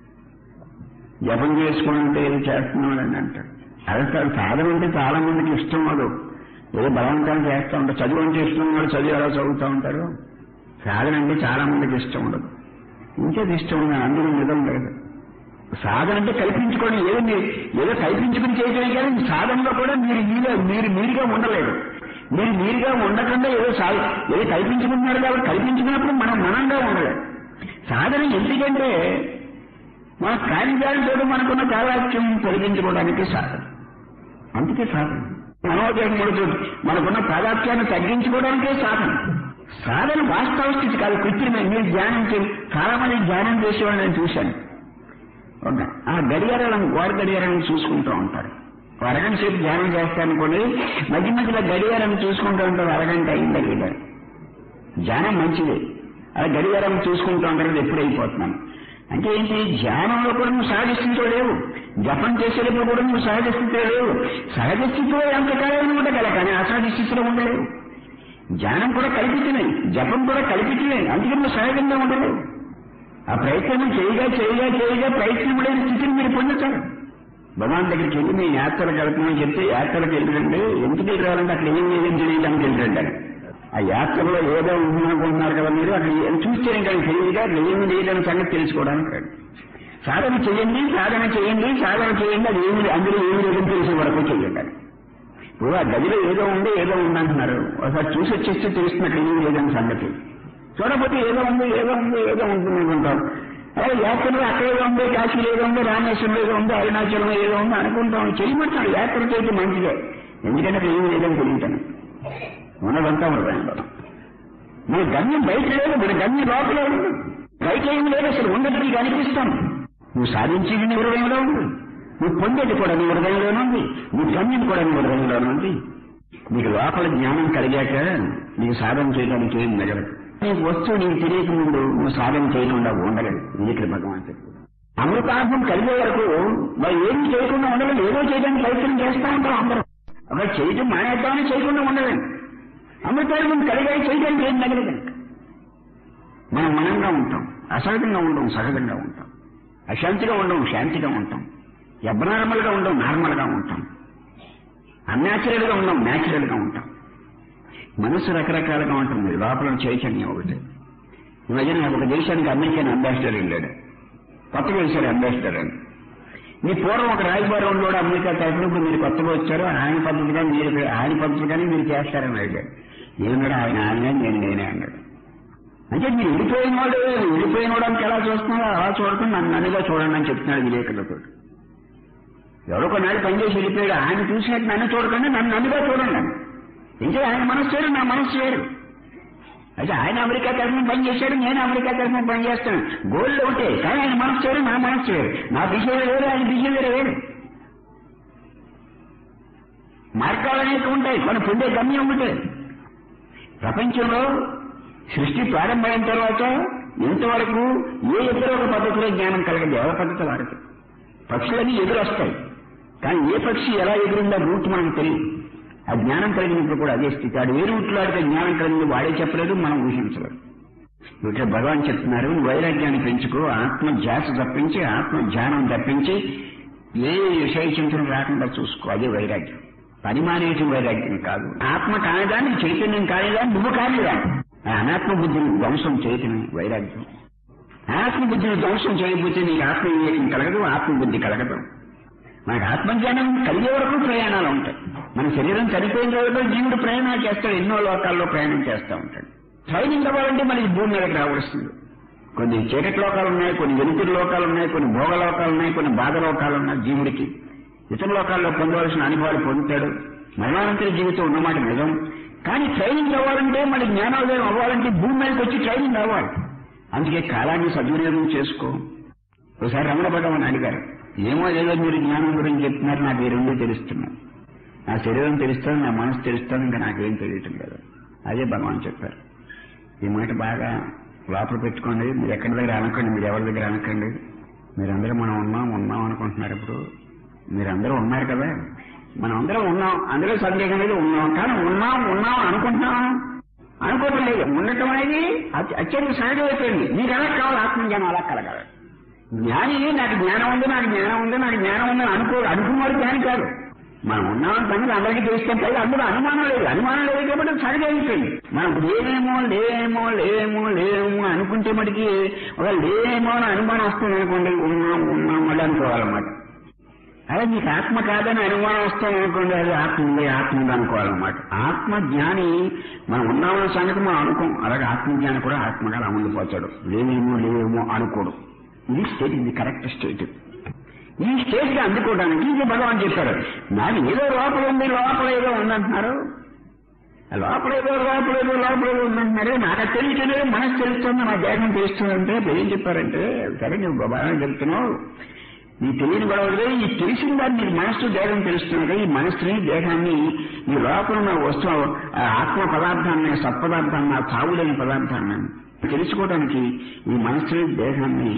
జపం చేసుకోవాలంటే ఏదో చేస్తున్నామని అంటారు. అదే సాధన అంటే చాలా మందికి ఇష్టం ఉండదు. ఏదో బలవంతాన్ని చేస్తూ ఉంటారు. చదువు అంటే ఇష్టం ఉన్నాడు, చదువు ఎలా చదువుతూ ఉంటారు. సాధన అంటే చాలా మందికి ఇష్టం ఉండదు. ఇంకేది ఇష్టం ఉండదు, అందరూ నిజం లేదు. సాధన అంటే కల్పించుకొని ఏదో కల్పించుకుని చేయటమే, కానీ సాధనలో కూడా మీరుగా ఉండలేదు. మీరు మీరుగా ఉండకుండా ఏదో కల్పించుకుంటున్నారు కాబట్టి కల్పించుకున్నప్పుడు మనం మనంగా ఉండలేదు. సాధన ఎందుకంటే మన కార్యజాలతో మనకున్న కాలాక్ష్యం తొలగించుకోవడానికి సాధన. అందుకే సాధన మనోదేహములతో మనకున్న ప్రాధాత్యాన్ని తగ్గించుకోవడానికే సాధన. సాధన వాస్తవ స్థితి కాదు, కృత్రిమే. మీరు ధ్యానం చాలా మంది ధ్యానం చేసేవాళ్ళు నేను చూశాను. ఆ గడియారాలను గోడ గడియారాలను చూసుకుంటూ ఉంటారు. అరగంట సేపు ధ్యానం చేస్తారనుకోండి, మధ్య మధ్యలో గడియారాన్ని చూసుకుంటూ ఉంటారు. అరగంట అయిందా లేదా? ధ్యానం మంచిదే, అలా గడియారాన్ని చూసుకుంటూ ఉంటారు. ఎప్పుడు అయిపోతున్నాను అంటే ఏంటి? ధ్యానంలో కూడా నువ్వు సహజ స్థితిలో లేవు, జపం చేసేటప్పుడు కూడా నువ్వు సహజ స్థితిలో లేవు. సహజ స్థితిలో ఎంతకాలం ఉండగల, కానీ అసహజ స్థితిలో ఉండలేవు. ధ్యానం కూడా కల్పించలే, జపం కూడా కల్పించలే, అందుకని నువ్వు సహజంగా ఉండలేవు. ఆ ప్రయత్నం చేయగా ప్రయత్నం లేని స్థితిని మీరు పొందుతారు. భగవాన్ దగ్గరికి వెళ్ళి మీ యాత్రలకు వెళ్తున్నామని చెప్తే యాత్రలకు వెళ్ళండి, ఎందుకు వెళ్ళాలంటే అక్కడ ఏం చేయడానికి వెళ్ళండి. ఆ యాత్రలో ఏదో ఉందనుకుంటున్నారు కదా మీరు, అక్కడ చూస్తే కానీ తెలియదుగా అక్కడ ఏమి లేదని సంగతి తెలుసుకోవడానికి. సాధన చేయండి, అది ఏమి అందులో ఏమి లేదని తెలిసే వరకు చేయండి. ఇప్పుడు ఆ గదిలో ఏదో ఉందంటున్నారు, ఒకసారి చూసి వచ్చేస్తే తెలుస్తుంది అక్కడ ఏమి లేదని సంగతి. చూడకపోతే ఏదో ఉంటుంది అనుకుంటాం. అదే యాత్రలో అక్కడ ఏదో ఉంది, కాశీలో ఏదో ఉంది, రామేశ్వరంలో ఏదో ఉంది, అరుణాచలం ఏదో ఉంది అనుకుంటాం. చేయమంటాడు, యాత్ర చేయడం మంచిదే, ఎందుకంటే అక్కడ ఏమి లేదని తెలియటాను. ఉన్నదంతా హృదయంలో. మన గమ్యం బయట లేదు, మన గమ్యం లోపలే ఉంది. బయట ఏమి లేదు, అసలు ఉండదు నీకు అనిపిస్తాను. నువ్వు సాధించేది నీ హృదయంలో ఉంది, నువ్వు పొందేది కూడా నీ హృదయంలోనే ఉంది, నీ గమ్యం కూడా నీ హృదయంలోనే ఉంది. నీకు లోపల జ్ఞానం కలిగాక నీకు సాధన చేయడానికి ఏం మిగలదు. నీకు వస్తువు నీకు తెలియక ముందు నువ్వు సాధన చేయకుండా ఉండలేదు. ఇది ఇక్కడ భగవాన్ చెప్పు. అమృతార్థం కలిగే వరకు మరి ఏమి చేయకుండా ఉండలేదు, ఏదో చేయడానికి ప్రయత్నం చేస్తూ ఉంటాం అందరూ. అక్కడ చేయటం మానేద్దామని చేయకుండా ఉండలేదు. అమృతార్థం కలిగాక చేయడానికి ఏం మిగలదు. మనం మనంగా ఉంటాం, అసహజంగా ఉండడం, సహజంగా ఉంటాం, అశాంతిగా ఉండడం, శాంతిగా ఉంటాం, అబ్నార్మల్ గా ఉండడం, నార్మల్ గా ఉంటాం, అన్యాచురల్ గా ఉండడం, న్యాచురల్ గా ఉంటాం. మనసు రకరకాలుగా ఉంటుంది, లోపల చైతన్యం ఒకటి. ఈ మధ్యన ఒక దేశానికి అమెరికన్ అంబాసిడర్ వెళ్ళాడు, కొత్తగా వేశాడు అంబాసిడర్ అని. మీ పూర్వం ఒక రాయబారం ఉన్నాడు అమెరికా తరఫున, మీరు కొత్తగా వచ్చారు, ఆయన పద్ధతిగానే మీరు చేస్తారని అడిగాడు. ఏమన్నాడు ఆయన నేనే అన్నాడు. అంటే మీరు వెళ్ళిపోయిన వాడానికి ఎలా చూస్తున్నారో అలా చూడకుండా నన్నుగా చూడండి అని చెప్తున్నాడు విలేకరులతో. ఎవరో కొన్నాళ్ళు పనిచేసి వెళ్ళిపోయాడు, ఆయన చూసినట్టు నన్ను చూడకండి, నన్నుగా చూడండి. ఇంకా ఆయన మనసు వేరు, నా మనసు వేరు. అయితే ఆయన అమెరికా తరఫున పనిచేశాడు, నేను అమెరికా తరఫున పనిచేస్తాను, గోల్డ్ ఒకటే, కానీ ఆయన మనసు వేరు, నా మనసు వేరు, నా బిహేవియర్ వేరు, ఆయన బిహేవియర్ వేరు. మార్గాలు అనేవి ఉంటాయి, మనం పొందే గమ్యం ఒకటే. ప్రపంచంలో సృష్టి ప్రారంభమైన తర్వాత ఇంతవరకు ఏ ఇద్దరు ఒక పద్ధతిలో జ్ఞానం కలగదు, ఎవరి పద్ధతి వారికి. పక్షులన్నీ ఎదురొస్తాయి, కానీ ఏ పక్షి ఎలా ఎదురుందో రూట్ మనకు తెలియదు. ఆ జ్ఞానం కలిగినప్పుడు కూడా అదే స్థితి. ఆడు ఏ రూట్లో ఆడితే జ్ఞానం కలిగింది వాడే చెప్పలేదు, మనం ఊహించలేదు. ఇక్కడ భగవాన్ చెప్తున్నారు, వైరాగ్యాన్ని పెంచుకో, ఆత్మ ధ్యాస తప్పించి, ఆత్మ ధ్యానం తప్పించి ఏ విషయ చింతన రాకుండా చూసుకో. అదే వైరాగ్యం, పని మానేటి వైరాగ్యం కాదు. ఆత్మ కానిదాన్ని, చైతన్యం కానిదాన్ని, నువ్వు కానిదాన్ని. అనాత్మ బుద్ధిని ధ్వంసం చేయటం వైరాగ్యం. ఆత్మ బుద్ధిని ధ్వంసం చేయకపోతే నీకు ఆత్మ వివేకం కలగదు, ఆత్మబుద్ధి కలగదు. మనకు ఆత్మజ్ఞానం కలిగే వరకు ప్రయాణాలు ఉంటాయి. మన శరీరం చనిపోయిన రోజుల్లో జీవుడు ప్రయాణాలు చేస్తాడు, ఎన్నో లోకాల్లో ప్రయాణం చేస్తూ ఉంటాడు. ట్రైనింగ్ అవ్వాలంటే మనకి భూమి మీదకి రావాల్సింది. కొన్ని చీకటి లోకాలు ఉన్నాయి, కొన్ని వెలుతురు లోకాలు ఉన్నాయి, కొన్ని భోగ లోకాలు ఉన్నాయి, కొన్ని బాధ లోకాలు ఉన్నాయి. జీవుడికి ఇతర లోకాల్లో పొందవలసిన అనుభవాలు పొందుతాడు. మరణానంతర జీవితం ఉన్నమాట నిజం. కానీ ట్రైనింగ్ అవ్వాలంటే, మన జ్ఞానోదయం అవ్వాలంటే భూమి మీదకి వచ్చి ట్రైనింగ్ అవ్వాలి. అందుకే కాలాన్ని సద్వినియోగం చేసుకో. ఒకసారి రమణ భగవాన్ అడిగారు, ఏమో ఏదో మీరు జ్ఞానం గురించి చెప్తున్నారు, నాకు ఈ రెండూ తెలుస్తున్నాయి. నా శరీరం తెలుస్తాను, నా మనసు తెలుస్తాను, ఇంకా నాకేం తెలియటం లేదు. అదే భగవాన్ చెప్పారు. ఈ మాట బాగా లోపల పెట్టుకోండి. మీరు ఎక్కడి దగ్గర అనకండి, మీరు ఎవరి దగ్గర అనకండి. మీరందరూ మనం ఉన్నాం అనుకుంటున్నారు. ఇప్పుడు మీరందరూ ఉన్నారు కదా, మనం అందరం ఉన్నాం, అందులో సందేహం లేదు, ఉన్నాం. కానీ ఉన్నాం అనుకోవటం లేదు. ఉండటం అనేది అత్యంత సహజమైపోయింది. మీకు ఎలా కావాలి ఆత్మజ్ఞానం, అలా కలగాలి. జ్ఞాని నాకు జ్ఞానం ఉంది అని అనుకున్నవాడు జ్ఞాని కాదు. మనం ఉన్నామని సంగతి అందరికీ తెలుసుకుంటే అందులో అనుమానం లేదు కాబట్టి సరిగైపోయింది. మనం లేమో అనుకుంటే మటుకి ఒక లేమో అని అనుమానం వస్తుంది అనుకోండి, ఉన్నాం మళ్ళీ అనుకోవాలన్నమాట. అదే మీకు ఆత్మ కాదని అనుమానం వస్తుంది అనుకోండి, అది ఆత్మ ఉంది అనుకోవాలన్నమాట. ఆత్మజ్ఞాని మనం ఉన్నామన్న సంగతి మనం అనుకోం. అలాగే ఆత్మజ్ఞాని కూడా ఆత్మగా అమలుపోతాడు, లేవేమో అనుకోడు. ఇది స్టేట్, ఇది కరెక్ట్ స్టేట్. ఈ స్టేట్ గా అందుకోవడానికి ఇది భగవాన్ చెప్పారు. నాకు ఏదో లోపల ఏదో ఉందంటున్నారు, లోపల ఏదో ఉందంటున్నారు. నాకు తెలియట్లేదు, మనసు తెలుస్తుంది, నా దేహం తెలుస్తుందంటే ఏం చెప్పారంటే, సరే నువ్వు బాగా చెప్తున్నావు, నీ తెలియని గొడవలే, ఈ తెలిసిన దాన్ని నీకు మనస్సు దేహం తెలుస్తున్నది. ఈ మనస్సుని దేహాన్ని ఈ లోపల ఉన్న వస్తువు ఆత్మ పదార్థాన్ని, సత్పదార్థాన్ని, ఆ చావులేని పదార్థాన్ని తెలుసుకోవడానికి ఈ మనస్సుని దేహాన్ని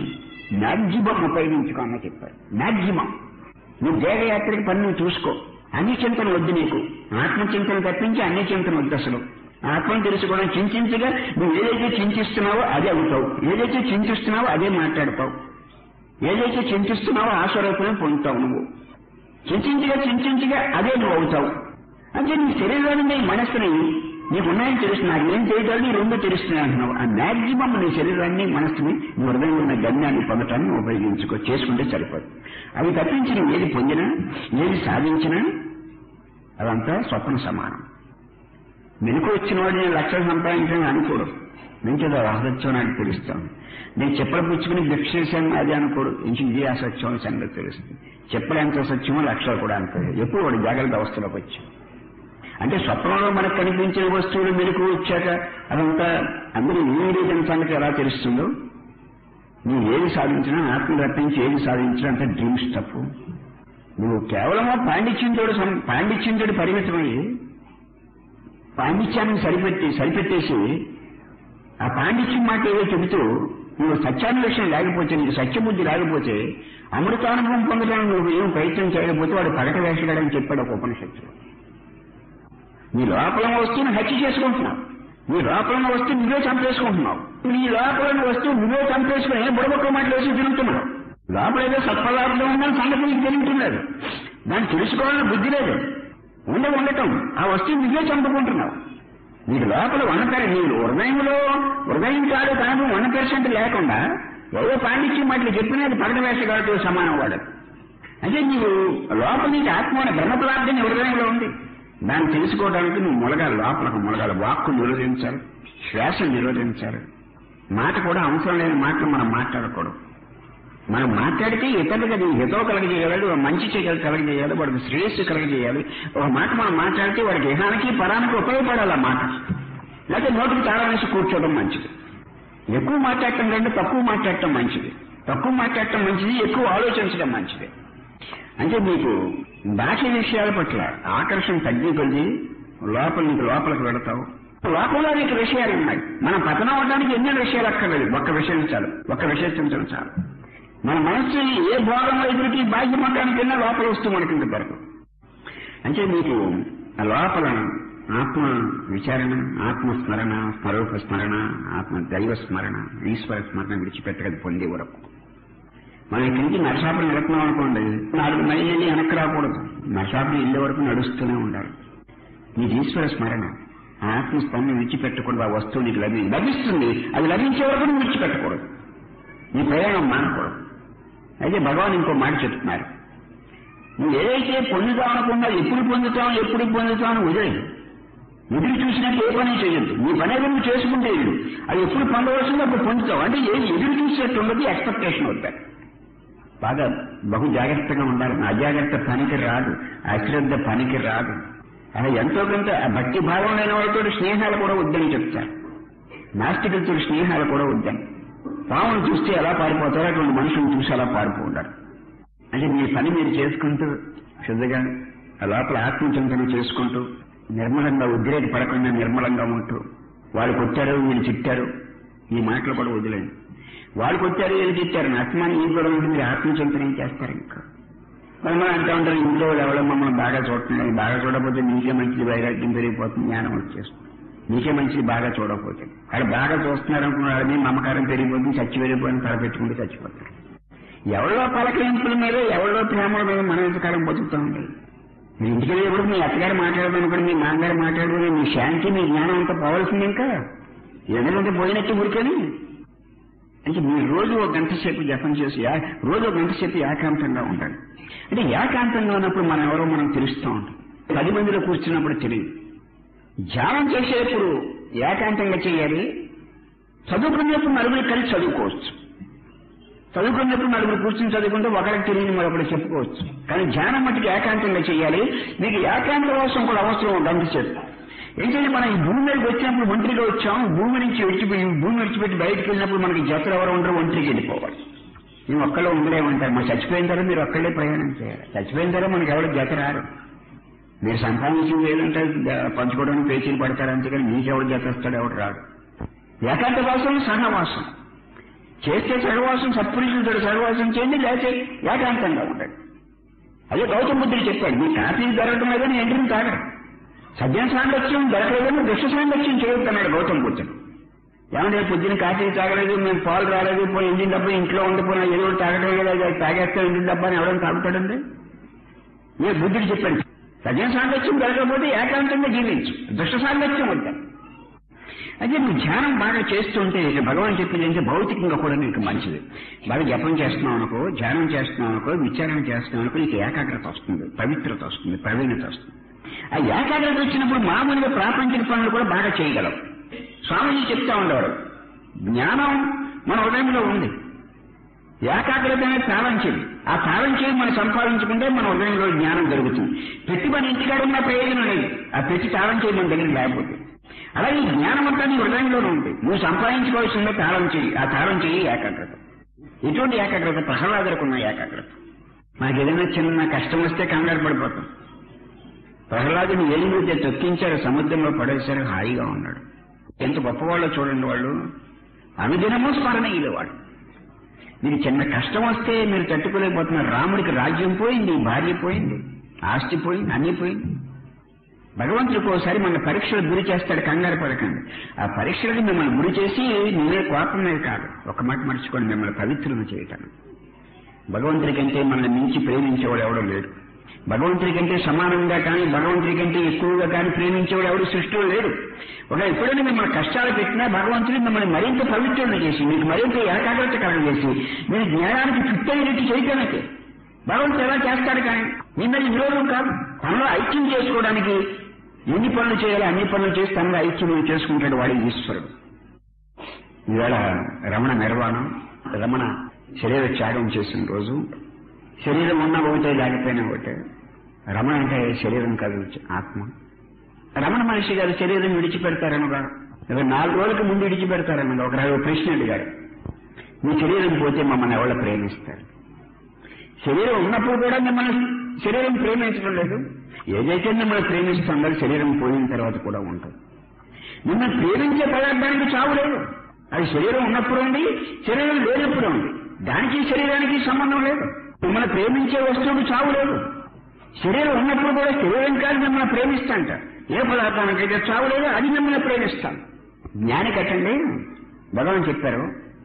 మ్యాక్సిమం ఉపయోగించుకోమని చెప్పారు. మ్యాక్సిమం నువ్వు దేహయాత్రకి పని నువ్వు చూసుకో. అన్ని చింతన వద్దు నీకు, ఆత్మచింతన తప్పించి అన్ని చింతన వద్దు. అసలు ఆత్మను తెలుసుకోవడం చింతించగా నువ్వు ఏదైతే చింతిస్తున్నావో అదే అవుతావు, ఏదైతే చింతిస్తున్నావో అదే మాట్లాడతావు, ఏదైతే చింతిస్తున్నావో ఆ స్వరూపమే పొందుతావు. నువ్వు చింతించగా అదే నువ్వు అవుతావు. అంటే నీ శరీరాన్ని నీ మనస్సుని నీకున్నాయని తెలుస్తుంది, నాకు ఏం చేయగలరు నీ రెండో తెలుస్తున్నాయి అంటున్నావు. ఆ మ్యాక్సిమం నీ శరీరాన్ని మనస్సుని నీ హృదయంలో ఉన్న గమ్యాన్ని పొందటాన్ని ఉపయోగించుకో, చేసుకుంటే సరిపోదు. అవి తప్పించి నువ్వు ఏది పొందినా ఏది సాధించినా అదంతా స్వప్న సమానం. మెలకు వచ్చిన వాడు నేను లక్షలు సంపాదించాలని అనుకోడు, నుంచి అది అసత్యం నాకు తెలుస్తాను. నేను చెప్పలు పుచ్చుకుని భిక్ష చేశాను అది అనుకోడు, ఇంక ఇది అసత్యం అని సంగతి తెలుస్తుంది. చెప్పలు ఎంత సత్యమో లక్షలు కూడా అనుకోడు. ఎప్పుడు వాడు జాగ్రత్త అవస్థలోకి వచ్చి అంటే స్వప్నంలో మనకు కనిపించే వస్తువులు మెలకు వచ్చాక అదంతా అందరూ ఏదైతే సంగతి ఎలా తెలుస్తుందో, నువ్వు ఏది సాధించినా ఆత్మ రప్పించి ఏది సాధించినా అంటే డ్రీమ్స్ తప్పు. నువ్వు కేవలమా పాండిత్యంతో పరిమితమయ్యి పాండిత్యాన్ని సరిపెట్టేసి ఆ పాండిత్యం మాట ఏదో చెబుతూ నువ్వు సత్యాన్వేషణ లేకపోతే, నీకు సత్యబుద్ధి లేకపోతే, అమృతానుభవం పొందడానికి నువ్వు ఏం ప్రయత్నం చేయకపోతే వాడు పగట వేషగాడని చెప్పాడు ఒక ఉపనిషత్తులో. నీ లోపల వస్తువుని హత్య చేసుకుంటున్నావు, నీ లోపల వస్తువు నువ్వే చంపేసుకుంటున్నావు, నీ లోపల వస్తువు నువ్వే చంపేసుకుని బుడబొక్క మాటలు వేసి తిరుగుతున్నావు. లోపల ఏదో సత్పదార్థం ఉందని సంగతి నీకు తెలియట్లేదు, దాన్ని తెలుసుకోవాలని బుద్ధి లేదు, ఉండటం ఆ వస్తువు నువ్వే చంపుకుంటున్నావు. నీకు లోపల నీ హృదయం కాదు కాదు 1% లేకుండా ఏదో పాండిత్యం మాటలు చెప్పినది పగట వేషగాడితో సమానం వాడు. అంటే నీవు లోపల నీకు ఆత్మ బ్రహ్మ పదార్థం నీ హృదయంలో ఉంది, దాన్ని తెలుసుకోవడానికి నువ్వు మొలగాలి. వాక్కు నిరోధించాలి, శ్వాస నిరోధించాలి. మాట కూడా అవసరం లేని మాటలు మనం మాట్లాడకూడదు. మనం మాట్లాడితే ఇతరులకు అది హితో కలగజేయాలి, మంచి కలగజేయాలి, వాడికి శ్రేయస్సు కలగజేయాలి. ఒక మాట మనం మాట్లాడితే వాడికి ఇహానికి పరానికి ఉపయోగపడాలి ఆ మాట. లేకపోతే నోటికి చాలా వేసి కూర్చోవడం మంచిది. ఎక్కువ మాట్లాడటం కంటే తక్కువ మాట్లాడటం మంచిది, ఎక్కువ ఆలోచించడం మంచిది. అంటే మీకు బాహ్య విషయాల పట్ల ఆకర్షణ తగ్గి కొద్ది లోపలికి వెళతావు. లోకంలో నీకు విషయాలు ఉన్నాయి. మనం పతనం అవడానికి ఎన్నో విషయాలు అక్కర్లేదు, ఒక్క విషయం చాలు. మన మనస్సు ఏ భాగంలో ఎదురుకి బాహ్యం అవడానికి వెళ్ళినా లోపల వస్తూ మనకింత వరకు. అంటే మీకు లోపల ఆత్మ విచారణ, ఆత్మస్మరణ, స్వరూప స్మరణ, ఆత్మ దైవ స్మరణ, ఈశ్వర స్మరణ విడిచిపెట్టగది పొందే వరకు. మనం ఇక్కడి నుంచి నరసాపురం వెళుతున్నాం అనుకోండి, 4 మైళ్ళు వెళ్ళి వెనక్కి రాకూడదు, నరసాపురం వెళ్ళే వరకు నడుస్తూనే ఉండాలి. నీకు ఈశ్వర స్మరణ, ఆత్మస్మరణ విడిచిపెట్టకూడదు. ఆ వస్తువు నీకు లభిస్తుంది, అది లభించే వరకు నువ్వు విడిచిపెట్టకూడదు, నీ ప్రయాణం మానకూడదు. అయితే భగవాన్ ఇంకో మాట చెప్తున్నారు, నువ్వు ఏదైతే పొందుతావు అనుకున్నా ఎప్పుడు పొందుతావు వదిలేదు. ఎదురు చూసినట్టు ఏ పని చేయొద్దు, నీ పని నువ్వు చేసుకుంటే అది ఎప్పుడు పొందవలసిందో అప్పుడు పొందుతావు. అంటే ఎదురు చూసేట్టు ఉండదు, ఎక్స్పెక్టేషన్ అవుతారు. బాగా బహు జాగ్రత్తగా ఉండాలి. అజాగ్రత్త పనికి రాదు, అశ్రద్ధ పనికి రాదు. అలా ఎంతో కొంత భక్తి భావం లేని వాళ్ళతో స్నేహాలు కూడా వద్దని చెప్తారు, నాస్తికులతో స్నేహాలు కూడా వద్దని. పావును చూస్తే ఎలా పారిపోతారో అటువంటి మనుషులను చూసి అలా పారిపోతారు. అంటే మీ పని మీరు చేసుకుంటూ శ్రద్ధగా లోపల ఆత్మచింతన చేసుకుంటూ నిర్మలంగా ఉద్రేక పడకుండా నిర్మలంగా ఉంటూ, వాళ్ళు కొట్టారు వీళ్ళు తిట్టారు ఈ మాటలు కూడా వదిలేండి. వాళ్ళు కొట్టారు వీళ్ళు తిట్టారు ఆత్మాన్ని ఈ కూడా ఉంటే మీరు ఆత్మచింతన ఏం చేస్తారు? ఇంకా మనం అంటూ ఉంటారు, ఇంట్లో ఎవరో మమ్మల్ని బాగా చూడుతున్నారు, బాగా చూడకపోతే నీకే మంచిది, వైరాగ్యం పెరిగిపోతుంది, జ్ఞానం వచ్చేస్తుంది. నీకే మంచిది బాగా చూడకపోతే. వాళ్ళు బాగా చూస్తున్నారు అనుకున్నారు, మీ మమకారం పెరిగిపోతుంది, చచ్చి వెళ్ళిపోయిన తలపెట్టుకుంటే చచ్చిపోతారు. ఎవరో పలకరింపుల మీద, ఎవరో ప్రేమల మీద మన ఎంతకాలం బతుకుతూ ఉంటాయి. మీరు ఇంటికి వెళ్ళేప్పుడు మీ అత్తగారు మాట్లాడమనుకోండి, మీ నాన్నగారు మాట్లాడుకుని మీ శాంతి, మీ జ్ఞానం అంతా పోవాల్సింది. ఇంకా ఎందుకంటే పోయినట్టు ఊరికని. అంటే మీరు రోజు 1 గంట సేపు జపం చేసి రోజు 1 గంట సేపు ఏకాంతంగా ఉండాలి. అంటే ఏకాంతంగా ఉన్నప్పుడు మనం తెలుస్తూ ఉంటాం. 10 మందిలో కూర్చున్నప్పుడు తెలియదు. ధ్యానం చేసేప్పుడు ఏకాంతంగా చేయాలి. చదువుకునేప్పుడు నలుగురు కలిసి చదువుకోవచ్చు. చదువుకున్నప్పుడు నలుగురు కూర్చుని చదువుకుంటే ఒకరికి తెలియని మరొకటి చెప్పుకోవచ్చు. కానీ ధ్యానం మట్టుకు ఏకాంతంగా చేయాలి. మీకు ఏకాంత కోసం కూడా అవసరం ఉండదు. చెప్పు ఏంటంటే మనం ఈ భూమి మీదకి వచ్చినప్పుడు ఒంటరిగా వచ్చాం, భూమి విడిచిపెట్టి బయటకు వెళ్ళినప్పుడు మనకి జతలు ఎవరు ఉండరు, ఒంటరికి వెళ్ళిపోవాలి. మేము ఒక్కళ్ళే ఉండలేమంటారు. మరి చచ్చిపోయిన తర్వాత మీరు ఒక్కళ్ళే ప్రయాణం చేయాలి. చచ్చిపోయిన తర్వాత మనకి ఎవరు జత రారు. మీరు సంపాదించింది ఏదంటే పంచుకోవడానికి పేచీలు పడతారు, అంతేకాని మీకెవడు జత వస్తాడు, ఎవడు రాడు. ఏకాంత వాసం సహవాసం చేస్తే సహవాసం సత్పురుషులతో సహవాసం చేయండి, లేకపోతే ఏకాంతంగా ఉండండి. అదే గౌతమ బుద్ధుడు చెప్పాడు, మీ కాఫీ దొరకడం లేదని ఎంట్రీని తాగడు, సజ్జన సాంగత్యం దొరకలేదని దుష్ట సాంగత్యం చేయొద్దన్నాడు గౌతమ బుద్ధుడు. ఏమంటే పొద్దున్న కాఫీ తాగలేదు, మేము పాలు రాలేదు, పోయి ఇంజిన్ డబ్బా ఇంట్లో ఉండిపోయినా ఏదో తాగడం లేదా తాగేస్తే ఇంజిన్ డబ్బాని ఎవరైనా తాగుతాడండి? నేను బుద్ధుడు చెప్పాడు, సజ్జన సాంగత్యం దొరకకపోతే ఏకాంతంగా జీవించు, దుష్ట సాంగత్యం వద్దాను. అదే నువ్వు ధ్యానం బాగా చేస్తుంటే భగవాన్ చెప్పింది అంటే భౌతికంగా కూడా నీకు మంచిది. బాగా జపం చేస్తున్నావు అనుకో, ధ్యానం చేస్తున్నావు అనుకో, విచారణ చేస్తున్నావు అనుకో, నీకు ఏకాగ్రత వస్తుంది, పవిత్రత వస్తుంది, ప్రవీణత వస్తుంది. ఆ ఏకాగ్రత వచ్చినప్పుడు మామూలుగా ప్రాపంచిక పనులు కూడా బాగా చేయగలవు. స్వామీజీ చెప్తా ఉండేవారు, జ్ఞానం మన హృదయంలో ఉంది, ఏకాగ్రత అనేది తాళం చేయి, ఆ తాళం చేయి మనం సంపాదించుకుంటే మన హృదయంలో జ్ఞానం జరుగుతుంది. పెట్టి మన ఇంటికాడ ఉన్న ప్రయోజనం లేదు, ఆ పెట్టి తాళం చేయి మన దగ్గర లేకపోతే. అలాగే జ్ఞానం అంతా నీ హృదయంలోనే ఉంది, నువ్వు సంపాదించుకోవాల్సిందే తాళం చేయి, ఆ తాళం చేయి ఏకాగ్రత. ఎటువంటి ఏకాగ్రత? ప్రహ్లాదులకు ఉన్న ఏకాగ్రత. మనకి ఏదైనా చిన్న కష్టం వస్తే కంగారు పడిపోతాం. ప్రహ్లాదుని ఏలిమితే తొక్కించారు, సముద్రంలో పడేశారు, హాయిగా ఉన్నాడు. ఎంత గొప్పవాళ్ళో చూడండి, వాళ్ళు అనుదినము స్మరణ ఇదేవాడు. మీకు చిన్న కష్టం వస్తే మీరు తట్టుకోలేకపోతున్నారు. రాముడికి రాజ్యం పోయింది, భార్య పోయింది, ఆస్తి పోయింది, అన్నీ పోయింది. భగవంతుడికి ఒకసారి మన పరీక్షలకు గురి చేస్తాడు, కంగారు పడకండి. ఆ పరీక్షలకు మిమ్మల్ని గురి చేసి నేనే కోపం మీద కాదు, ఒక మాట మర్చిపోండి, మిమ్మల్ని పవిత్రులను చేయటాను. భగవంతుడి కంటే మనల్ని మించి ప్రేమించేవాడు ఎవడో లేడు. భగవంతుడి కంటే సమానంగా కానీ భగవంతుడి కంటే ఎక్కువగా కానీ ప్రేమించేవాడు ఎవడు సృష్టిలో లేడు. ఒక ఎప్పుడైనా మిమ్మల్ని కష్టాలు పెట్టినా భగవంతుడు మిమ్మల్ని మరింత పవిత్రులను చేసి, మీకు మరింత ఏకాగ్రత కలగ చేసి, మీరు జ్ఞానానికి ఫిట్ అయినట్టు చేయటానికి భగవంతుడు ఎలా చేస్తాడు. కానీ మీ మీద విరోధం కాదు, తనలో ఐక్యం చేసుకోవడానికి ఎన్ని పనులు చేయాలో అన్ని పనులు చేసి తనలో ఐక్యం చేసుకుంటాడు వాడి ఈశ్వరుడు. ఈవేళ రమణ నిర్వాణం, రమణ శరీర త్యాగం చేసిన రోజు. శరీరం ఉన్న ఒకటే, లేకపోయినా ఒకటే. రమణ అంటే శరీరం కాదు, ఆత్మ. రమణ మహర్షి గారు శరీరం విడిచిపెడతారనగా 4 రోజులకు ముందు విడిచిపెడతారనగా ఒక ప్రశ్న అడిగారు, మీ శరీరం పోతే మమ్మల్ని ఎవరు ప్రేమిస్తారు? శరీరం ఉన్నప్పుడు కూడా మిమ్మల్ని శరీరం ప్రేమించడం లేదు. ఏదైతే మిమ్మల్ని ప్రేమిస్తుందో శరీరం పోయిన తర్వాత కూడా ఉంటుంది. మిమ్మల్ని ప్రేమించే పదార్థానికి చావు లేదు. అది శరీరం ఉన్నప్పుడు ఉంది, శరీరం లేనప్పుడు ఉంది. దానికి శరీరానికి సంబంధం లేదు. మిమ్మల్ని ప్రేమించే వస్తువుకి చావు లేదు. శరీరం ఉన్నప్పుడు కూడా శరీరం కాదు మిమ్మల్ని ప్రేమిస్తాంట. ఏ పదార్థానికైతే చావు లేదు అది మిమ్మల్ని ప్రేమిస్తాం. జ్ఞాని కట్టండి. భగవాన్ చెప్పారు,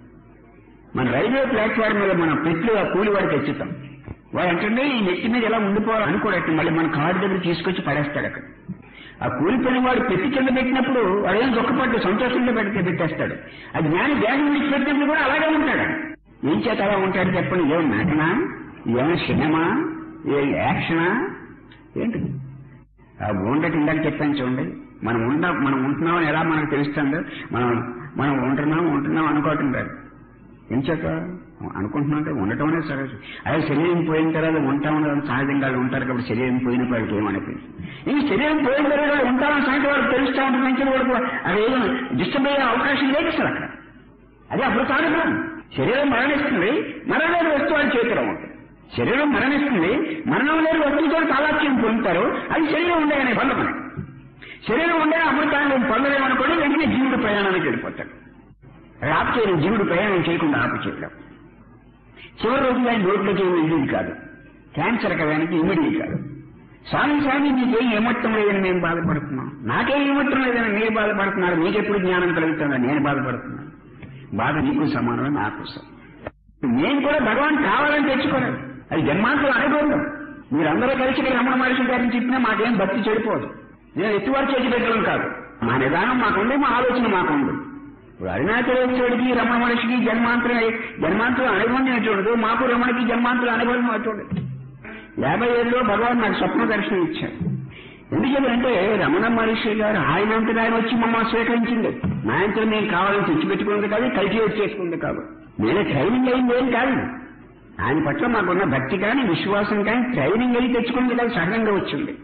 మన రైల్వే ప్లాట్ఫామ్ మీద మనం పెట్లు ఆ కూలివాడికి తెచ్చుతాం. వాడు అంటే ఈ నెత్తి మీద ఎలా ఉండిపోవాలి అనుకోడట్టు, మళ్ళీ మన కారు దగ్గర తీసుకొచ్చి పడేస్తాడు. అక్కడ ఆ కూలి పని వాడు పెట్టి కింద పెట్టినప్పుడు వాడేం దుఃఖపడ్డు, సంతోషంగా పెట్టేస్తాడు. ఆ జ్ఞాని దేహం నుంచి పెట్టినప్పుడు కూడా అలాగే ఉంటాడు. ఏం చేత అలా ఉంటాడు చెప్పండి? ఏం నాటనా, ఏమైనా సినిమా, ఏ యాక్షనా ఏంటి? ఆ ఉండటి ఇందాక చెప్పాను చూడండి, మనం ఉంటున్నామని ఎలా మనకు తెలుస్తుందో, మనం ఉంటున్నాం అనుకోవటం కాదు. ఏం చేత అనుకుంటున్నాం అంటే ఉండటం అనేది సహజం. అదే శరీరం పోయిన తర్వాత ఉంటామని సహజంగా ఉంటారు కాబట్టి శరీరం పోయిన వాళ్ళకి ఏమనిపించింది. ఈ శరీరం పోయిన తర్వాత ఉంటామని సంగతి వాళ్ళకి తెలుస్తూ ఉంటుంది. మంచి వాళ్ళకు అదేమో డిస్టర్బ్ అయ్యే అవకాశం లేదు అసలు అక్కడ. అదే అప్పుడు కాదు. శరీరం మరణిస్తుంది, మరణం లేని వస్తువు వాళ్ళ చేతిలో ఉంటుంది. శరీరం మరణిస్తుంది, మరణం లేని వస్తువుతో తాదాత్మ్యం పొందుతారు. అది శరీరం ఉండే అనే బంధం మనకి. శరీరం ఉండే అమృతాన్ని పొందలేమనుకోండి, వెంటనే జీవుడు ప్రయాణానికి వెళ్ళిపోతాడు. ఆపు చేయడం, జీవుడు ప్రయాణం చేయకుండా ఆపు చేయడం. చివరి రోజులు ఆయన రోడ్లోకి ఇమీడియట్ కాదు, క్యాన్సర్ కదానికి ఇమీడియట్ కాదు. స్వామి మీకేం ఏమట్టం లేదని మేము బాధపడుతున్నాం, నాకేం ఏమట్టం లేదని మీరు బాధపడుతున్నారు, మీకెప్పుడు జ్ఞానం కలుగుతుందా నేను బాధపడుతున్నాను. బాధ నీకు సమానమే నాకు సమానం. నేను కూడా భగవాన్ కావాలని తెచ్చుకోలేదు, అది జన్మాంతరం అనుభవం. మీరందరూ కలిసి రమణ మహర్షి గారిని చెప్పినా మాకేం భక్తి చెడిపోదు. నేను ఎత్తువారు చేసి పెట్టడం కాదు, మా నిదానం మాకుంది, మా ఆలోచన మాకుంది. ఇప్పుడు అరుణాచలేశ్వరుడికి రమణ మహర్షికి జన్మాంతరం అనుభవం చూడదు, మాకు రమణకి జన్మాంతరం అనుభవం చూడదు. 50 ఏళ్ళలో భగవాన్ నాకు స్వప్న దర్శనం ఇచ్చారు. ఎందుకంటే రమణ మహర్షి గారు ఆయనంతగా ఆయన వచ్చి మమ్మల్ని స్వీకరించింది. నా అంతా నేను కావాలని తెచ్చిపెట్టుకున్నది కాదు, కల్టివేట్ చేసుకుంది కాదు. నేనే ట్రైనింగ్ అయింది ఏం కాదు. ఆయన పట్ల మాకున్న భక్తి కానీ విశ్వాసం కానీ ట్రైనింగ్ అయ్యి తెచ్చుకున్నది కాదు, సహజంగా వచ్చింది.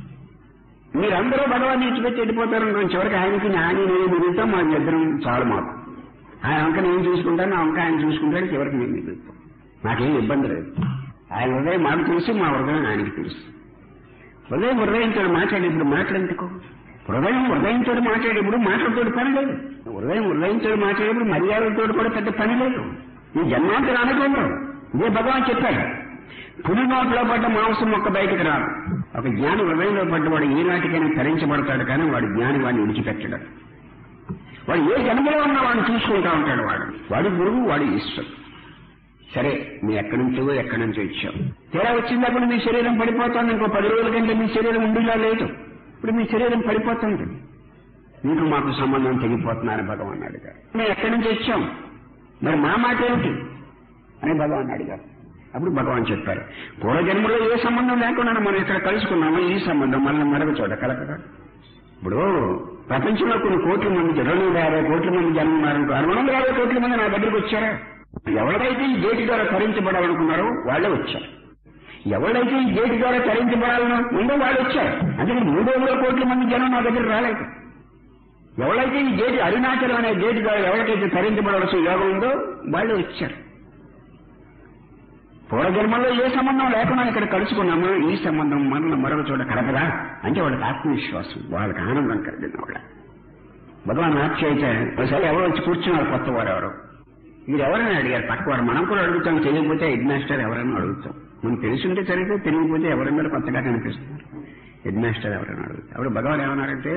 మీరందరూ భగవాన్ని ఇచ్చిపెట్టి వెళ్ళిపోతారు. చివరికి ఆయనకి నేను మిగులుతాం, మా ఇద్దరం చాలు మాకు. ఆయన అంక నేను చూసుకుంటాను, నా అంక ఆయన చూసుకుంటాను, చివరికి నేను మిగులుతాం. నాకేం ఇబ్బంది లేదు. ఆయన హృదయం మాకు తెలుసు, మా హృదయం ఆయనకి తెలుసు. హృదయంతో మాట్లాడేప్పుడు మాట్లాడేందుకు, హృదయంతో మాట్లాడేప్పుడు మాటలతో పని లేదు. హృదయంతో మాట్లాడేప్పుడు మర్యాదలతో కూడా పెద్ద పని లేదు. ఈ జన్మాంతరానికి ఉండవు. ఇదే భగవాన్ చెప్పాడు. పులి నోట్లో పడ్డ మాంసం మొక్క బయటకు రాదు. ఒక జ్ఞాని హృదయంలో పడ్డవాడు ఈనాటికైనా తరించబడతాడు, కానీ వాడు జ్ఞాని వాడిని విడిచిపెట్టడు. వాడు ఏ జన్మలో ఉన్నా వాడిని చూసుకుంటా ఉంటాడు. వాడు గురువు, వాడు ఈశ్వరుడు. సరే, మీ ఎక్కడి నుంచో ఇచ్చావు. తీరా వచ్చినప్పుడు మీ శరీరం పడిపోతుంది. ఇంకో 10 రోజుల కంటే మీ శరీరం ఉండేలా లేదు. ఇప్పుడు మీ శరీరం పడిపోతుంది. మీకు మాకు సంబంధం తెగిపోతున్నారని భగవాన్ అడిగారు. మేము ఎక్కడి నుంచి వచ్చాం, మరి మా మాట ఏమిటి అని భగవాన్ అడిగారు. అప్పుడు భగవాన్ చెప్పారు, పూర్వజన్మలో ఏ సంబంధం లేకుండా మనం ఇక్కడ కలుసుకున్నామో ఈ సంబంధం మళ్ళీ మరొక చోట కలగదు. ఇప్పుడు ప్రపంచంలో కొన్ని కోట్ల మంది 250 కోట్ల మంది జన్మన్నారనుకో, 650 కోట్ల మంది నా దగ్గరికి వచ్చారా? ఎవరైతే ఈ గేటు ద్వారా తరించబడాలనుకున్నారో వాళ్ళే వచ్చారు. ఎవరైతే ఈ గేటు ద్వారా తరించబడాలనో ఉందో వాళ్ళు వచ్చారు. అందుకని 300 కోట్ల మంది జనం నా దగ్గర రాలేదు. ఎవరైతే ఈ గేటు అరుణాచలం అనే గేటు ద్వారా ఎవరికైతే తరించబడాల్సిన యోగం ఉందో వాళ్ళే వచ్చారు. పూర్వజన్మల్లో ఏ సంబంధం లేకుండా ఇక్కడ కలుసుకున్నామో ఈ సంబంధం మనల్ని మరొక చోట కలపదా అంటే వాళ్ళకి ఆత్మవిశ్వాసం, వాళ్ళకి ఆనందం కలిగిన వాళ్ళ. భగవాన్ ఆప్చి అయితే ఒకసారి ఎవరో వచ్చి కూర్చున్నారు, కొత్త వారు ఎవరో. మీరు ఎవరైనా అడిగారు పక్క వారు. మనం కూడా అడుగుతాం, తెలియకపోతే హెడ్ మాస్టర్ ఎవరైనా అడుగుతాం. మనం తెలుసుంటే సరిగ్గా, తెలియకపోతే ఎవరైనా కొత్తగా కనిపిస్తున్నారు, హెడ్ మాస్టర్ ఎవరైనా అడుగుతారు. అప్పుడు భగవాన్ ఏమన్నారంటే,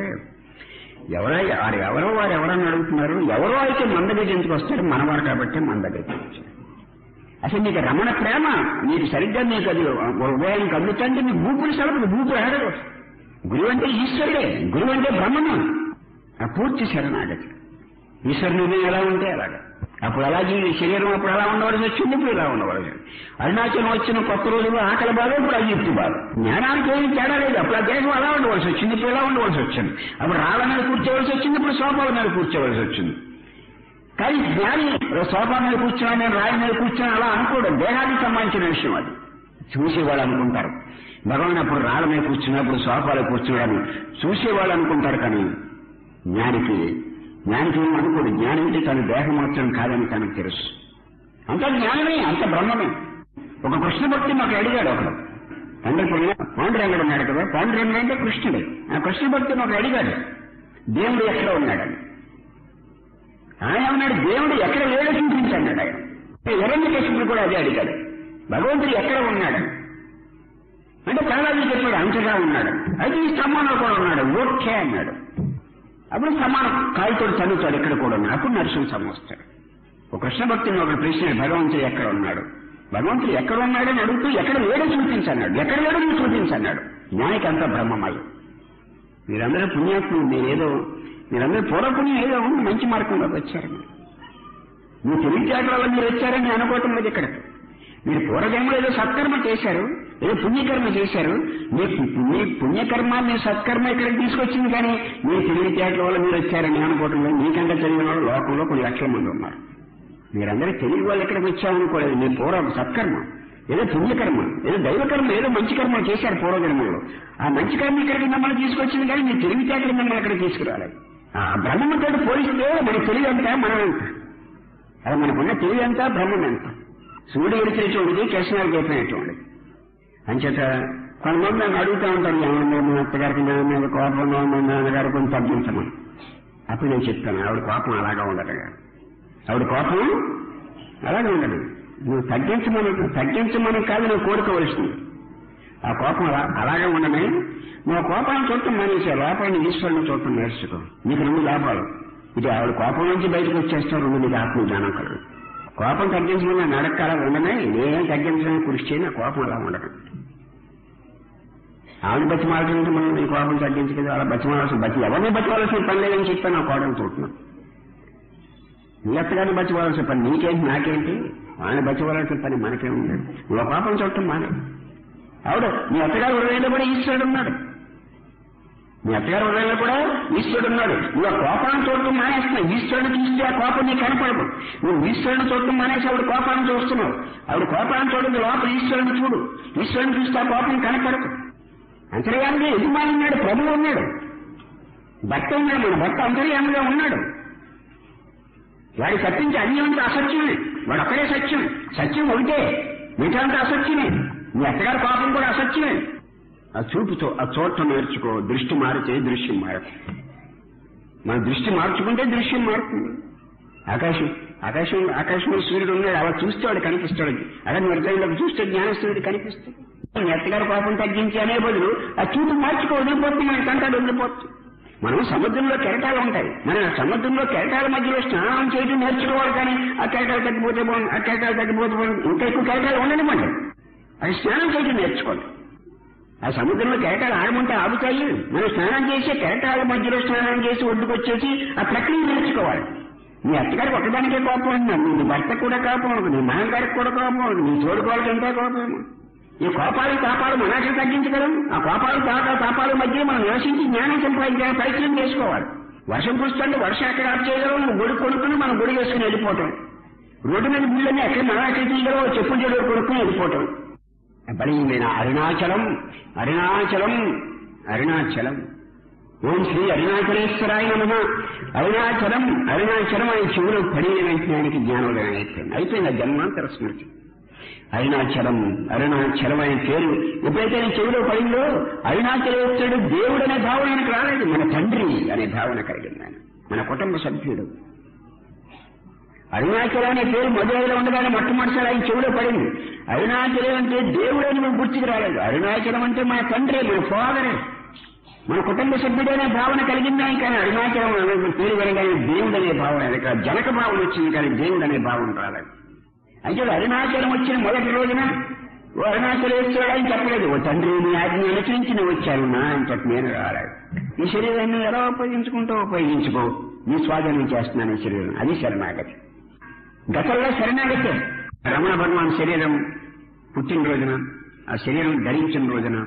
వారు ఎవరైనా అడుగుతున్నారు, ఎవరో అయితే మన దగ్గర ఎందుకు వస్తారు, మనవారు కాబట్టి మన దగ్గరికి వచ్చారు. అసలు నీకు రమణ ప్రేమ నీకు సరిగ్గా నీకు అది ఉదయానికి అందుతుంటే నీ భూపులు సెలవు, భూపులు ఆడదు. గురువు అంటే ఈశ్వరుడే, గురువు అంటే బ్రహ్మను. ఆ పూర్తి శరణాగతి. ఈశ్వరుని ఎలా ఉంటే అలాగా. అప్పుడు అలాగే ఈ శరీరం అప్పుడు అలా ఉండవలసి వచ్చింది, ఇప్పుడు ఇలా ఉండవలసి. అరుణాచలం వచ్చిన కొత్త రోజుల్లో ఆకలి బాధ, ఇప్పుడు అయ్యి బాధ. జ్ఞానానికి ఏమి తేడా లేదు. అప్పుడు ఆ దేశం అలా ఉండవలసి వచ్చింది, ఇప్పుడు ఇలా ఉండవలసి వచ్చింది. అప్పుడు రాళ్ళ మీద కూర్చోవలసి వచ్చింది, ఇప్పుడు సోఫాల మీద కూర్చోవలసి వచ్చింది. కానీ జ్ఞాని సోఫా మీద కూర్చున్నా, నేను రాయి మీద కూర్చున్నా అలా అనుకోవడం దేహానికి సంబంధించిన విషయం. అది చూసేవాళ్ళు అనుకుంటారు. భగవాన్ అప్పుడు రాళ్ళ మీద కూర్చున్నప్పుడు సోఫాలో కూర్చున్నాడని చూసేవాళ్ళు అనుకుంటారు. కానీ జ్ఞానికి ఏం అనుకోడు. జ్ఞానం అంటే తన దేహం మాత్రం కాదని తనకు తెలుసు. అంత జ్ఞానమే, అంత బ్రహ్మమే. ఒక కృష్ణ భక్తి మాకు అడిగాడు ఒకడు. పాండురంగడు ఉన్నాడు కదా, పాండురంగడు అంటే కృష్ణుడు. ఆ కృష్ణ భక్తి మాకు అడిగాడు, దేవుడు ఎక్కడ ఉన్నాడని. ఆయన ఉన్నాడు, దేవుడు ఎక్కడ లేడో చూపించన్నాడు. ఆయన హిరణ్యకశిపుడు కూడా అదే అడిగాడు, భగవంతుడు ఎక్కడ ఉన్నాడని. అంటే ప్రహ్లాదుడు చెప్పాడు అంతగా ఉన్నాడు. అయితే ఈ స్తంభంలో కూడా ఉన్నాడు, ఓకే అన్నాడు. అప్పుడు సమానం కాలుతో చదువుతాడు, ఇక్కడ కూడా ఉన్నాడు. అప్పుడు నరసింహ వస్తాడు. ఒక కృష్ణ భక్తిని ఒక ప్రశ్న, భగవంతుడు ఎక్కడ ఉన్నాడు, భగవంతుడు ఎక్కడ ఉన్నాడని అడుగుతూ ఎక్కడ లేడో చూపించన్నాడు. ఎక్కడ లేడో నువ్వు చూపించన్నాడు. జ్ఞానికి అంతా బ్రహ్మమయం. మీరందరూ పుణ్యాత్ములు, మీరందరూ పూర్వపుణ్యం ఏదో మంచి మార్గంలోకి వచ్చారు. మీ తెలివితేటలలో మీరు వచ్చారని అనుకోవటం లేదు. ఇక్కడ మీరు పూర్వజన్మలో ఏదో సత్కర్మ చేశారు, ఏదో పుణ్యకర్మ చేశారు. మీ పుణ్యకర్మ మీ సత్కర్మ ఇక్కడికి తీసుకొచ్చింది. కానీ మీ తెలివితేటల వల్ల మీరు వచ్చారని అనుకోవటం లేదు. మీకంటే తెలివిన వాళ్ళు లోకంలో కొన్ని లక్షల మంది ఉన్నారు. మీరందరూ తెలివి వాళ్ళు ఇక్కడికి వచ్చారనుకోలేదు. మీ పూర్వ సత్కర్మ, ఏదో పుణ్యకర్మ, ఏదో దైవకర్మ, ఏదో మంచి కర్మ చేశారు పూర్వజన్మలో. ఆ మంచి కర్మ ఇక్కడికి మిమ్మల్ని తీసుకొచ్చింది. కానీ మీ తెలివితేటలు మిమ్మల్ని ఇక్కడ తీసుకురాలేదు. ఆ బ్రహ్మతో పోలిస్తే మన తెలివి అంతా మనం ఎంత, అలా మనకున్న తెలివి అంతా బ్రహ్మం ఎంత. సూర్యుడు ఎరిచినటువంటిది కృష్ణాలు చెప్పినటువంటిది. అంచేత కొంతమంది నన్ను అడుగుతూ ఉంటారు, మా అత్తగారికి మీద కోపంగా ఉన్న నాన్నగారు కొంచెం తగ్గించమని. అప్పుడు నేను చెప్తాను, ఆవిడ కోపం అలాగా ఉండదు, ఆవిడ కోపం అలాగే ఉండదు. నువ్వు తగ్గించమని కాదు నువ్వు కోరుకోవలసింది. ఆ కోపం అలాగే ఉండని నువ్వు కోపాన్ని చూడటం మానేసే, లోపాన్ని ఈశ్వరుని చూడటం నేర్చుకో. నీకు 2 లాభాలు. ఇది ఆవిడ కోపం నుంచి బయటకు వచ్చేస్తావు, 2 నీకు ఆత్మజ్ఞానం కలదు. కోపం తగ్గించమని నడక అలా ఉండనే, నేనేం తగ్గించడానికి కృషి చేయని కోపం అలా ఉండదు. ఆవిడ బతిమాల్సింటే మనం నీ కోపం తగ్గించలేదు, అలా ఎవరిని బతివాల్సిన పని లేదని చెప్పి నా కోపం చూస్తున్నాను. నీ అత్తగారిని బతివాల్సిన పని నీకేంటి, నాకేంటి? వాళ్ళని బతివాల్సిన పని మనకేం ఉండదు. నువ్వు కోపం చూడటం మానే. ఆవిడ నీ అత్తగారు హృదయంలో కూడా ఈశ్వరుడు ఉన్నాడు. నీ అత్తగారు హృదయంలో కూడా ఈశ్వరుడు ఉన్నాడు. నువ్వు ఆ కోపాన్ని చూడటం మానేస్తున్నావు. ఈశ్వరుని చూస్తే ఆ కోపం నీకు కనపడదు. నువ్వు ఈశ్వరుని చూడటం మానేసి ఆవిడ కోపాన్ని చూస్తున్నావు. ఆవిడ కోపాన్ని చూడదు, లోపల ఈశ్వరుని చూడు. ఈశ్వరుని చూస్తే ఆ కోపం కనపడదు. అంతర్యామిగా యజమాని ఉన్నాడు, ప్రభువు ఉన్నాడు, భర్త ఉన్నాడు. మన భర్త అంతర్యామిగా ఉన్నాడు. వాడి తప్పించి అన్ని అంతా అసత్యమే. వాడు అక్కడే సత్యం. సత్యం ఒకటే, మిగతా అసత్యమే. నీ అత్తగారి కోపం కూడా అసత్యమే. ఆ చూపుతో ఆ చూడటం నేర్చుకో. దృష్టి మారితే దృశ్యం మారదు. మన దృష్టి మార్చుకుంటే దృశ్యం మారుతుంది. ఆకాశం ఆకాశంలో సూర్యుడు ఉన్నాడు, అలా చూస్తే వాడు కనిపిస్తాడు. అలా హృదయంలోకి చూస్తే జ్ఞానసూర్యుడు కనిపిస్తాడు. మీ అత్తగారి కోపం తగ్గించి అనే బదులు ఆ చూపు మార్చుకో, వదిలిపోతుంది, మన కంటాడు వదిలిపోతుంది. మనం సముద్రంలో కెరటాలు ఉంటాయి, మన సముద్రంలో కెరటాల మధ్యలో స్నానం చేయడం నేర్చుకోవాలి. కానీ ఆ కెరటాలు తగ్గిపోతే బాగుంది, ఆ కెరటాలు తగ్గిపోతే బాగుంది, ఇంకా ఎక్కువ కెరటాలు ఉండనివ్వండి, అది స్నానం చేయడం నేర్చుకోండి. ఆ సముద్రంలో కెరటాలు ఆడమంటే ఆగుతాయి. మనం స్నానం చేసి కెరటాల మధ్యలో స్నానం చేసి ఒడ్డుకొచ్చేసి ఆ ప్రక్రియ నేర్చుకోవాలి. నీ అత్తగారికి ఒకదానికే కోపం ఉంటున్నాను, నీ భర్త కూడా కోపం ఉంటుంది, నీ నాన్నగారికి కూడా కోపం ఉంటుంది, నీ తోడుకోవాలకి ఎంతో కోపం. ఈ కోపాలు తాపాలు మనసు తగ్గించగలం. ఆ కోపాలు తాపాల మధ్య మనం నివసించి జ్ఞానం సంపాదించడానికి ప్రయత్నం చేసుకోవాలి. వర్షం కురుస్తుంటే వర్షం ఎక్కడ ఆఫ్ చేయగలం, గుడి కొనుక్కుని మనం గుడి వేసుకుని వెళ్ళిపోవటం. రోడ్డు మీద బిల్లుని ఎక్కడ మనం ఎక్కడ తీయగలం, చెప్పులు చెడు కొనుక్కుని వెళ్ళిపోవటం. బలీమైన అరుణాచలం అరుణాచలం అరుణాచలం. ఓం శ్రీ అరుణాచలేశ్వరాయ నమః. అరుణాచలం అరుణాచలం అనే చెవులో పడిన వెంటనే జ్ఞానోదయం అయిపోయింది. ఆ జన్మాంతర స్మృతి. అరుణాచలం అరుణాచలం అనే పేరు ఎప్పుడైతే చెవిలో పడిందో అరుణాచలేశ్వరుడు దేవుడు అనే భావన ఆయనకు రాలేదు, మన తండ్రి అనే భావన కలిగింది. ఆయన మన కుటుంబ సభ్యుడు. అరుణాచలం అనే పేరు మధురైలో ఉండగానే మొట్టమొదటిసారి ఆయన చెవిలో పడింది. అరుణాచలం అంటే దేవుడు అని మనం గుర్తుకు రాలేదు. అరుణాచలం అంటే మన తండ్రి, మన ఫాదరే, మన కుటుంబ సభ్యుడనే భావన కలిగింది ఆయన. కానీ అరుణాచలం అనే పేరు వినగానే దేవుడు అనే భావన, జనక భావన వచ్చింది, కానీ దేవుడు అనే భావన రాలేదు. అయితే అరుణాచలం వచ్చిన మొదటి రోజున ఓ అరుణాచలేశ్వరుడు అని చెప్పలేదు. ఓ తండ్రి నీ ఆజ్ఞ అనుసరించి నువ్వు వచ్చాను నా అని చెప్పి నేను రాలేదు. ఈ శరీరాన్ని ఎలా ఉపయోగించుకుంటావు ఉపయోగించుకో, నీ స్వాధీనం చేస్తున్నాను ఈ శరీరం. అది శరణాగతి. గతంలో శరణాగతి. రమణ భగవాన్ శరీరం పుట్టినరోజున, ఆ శరీరం ధరించిన రోజున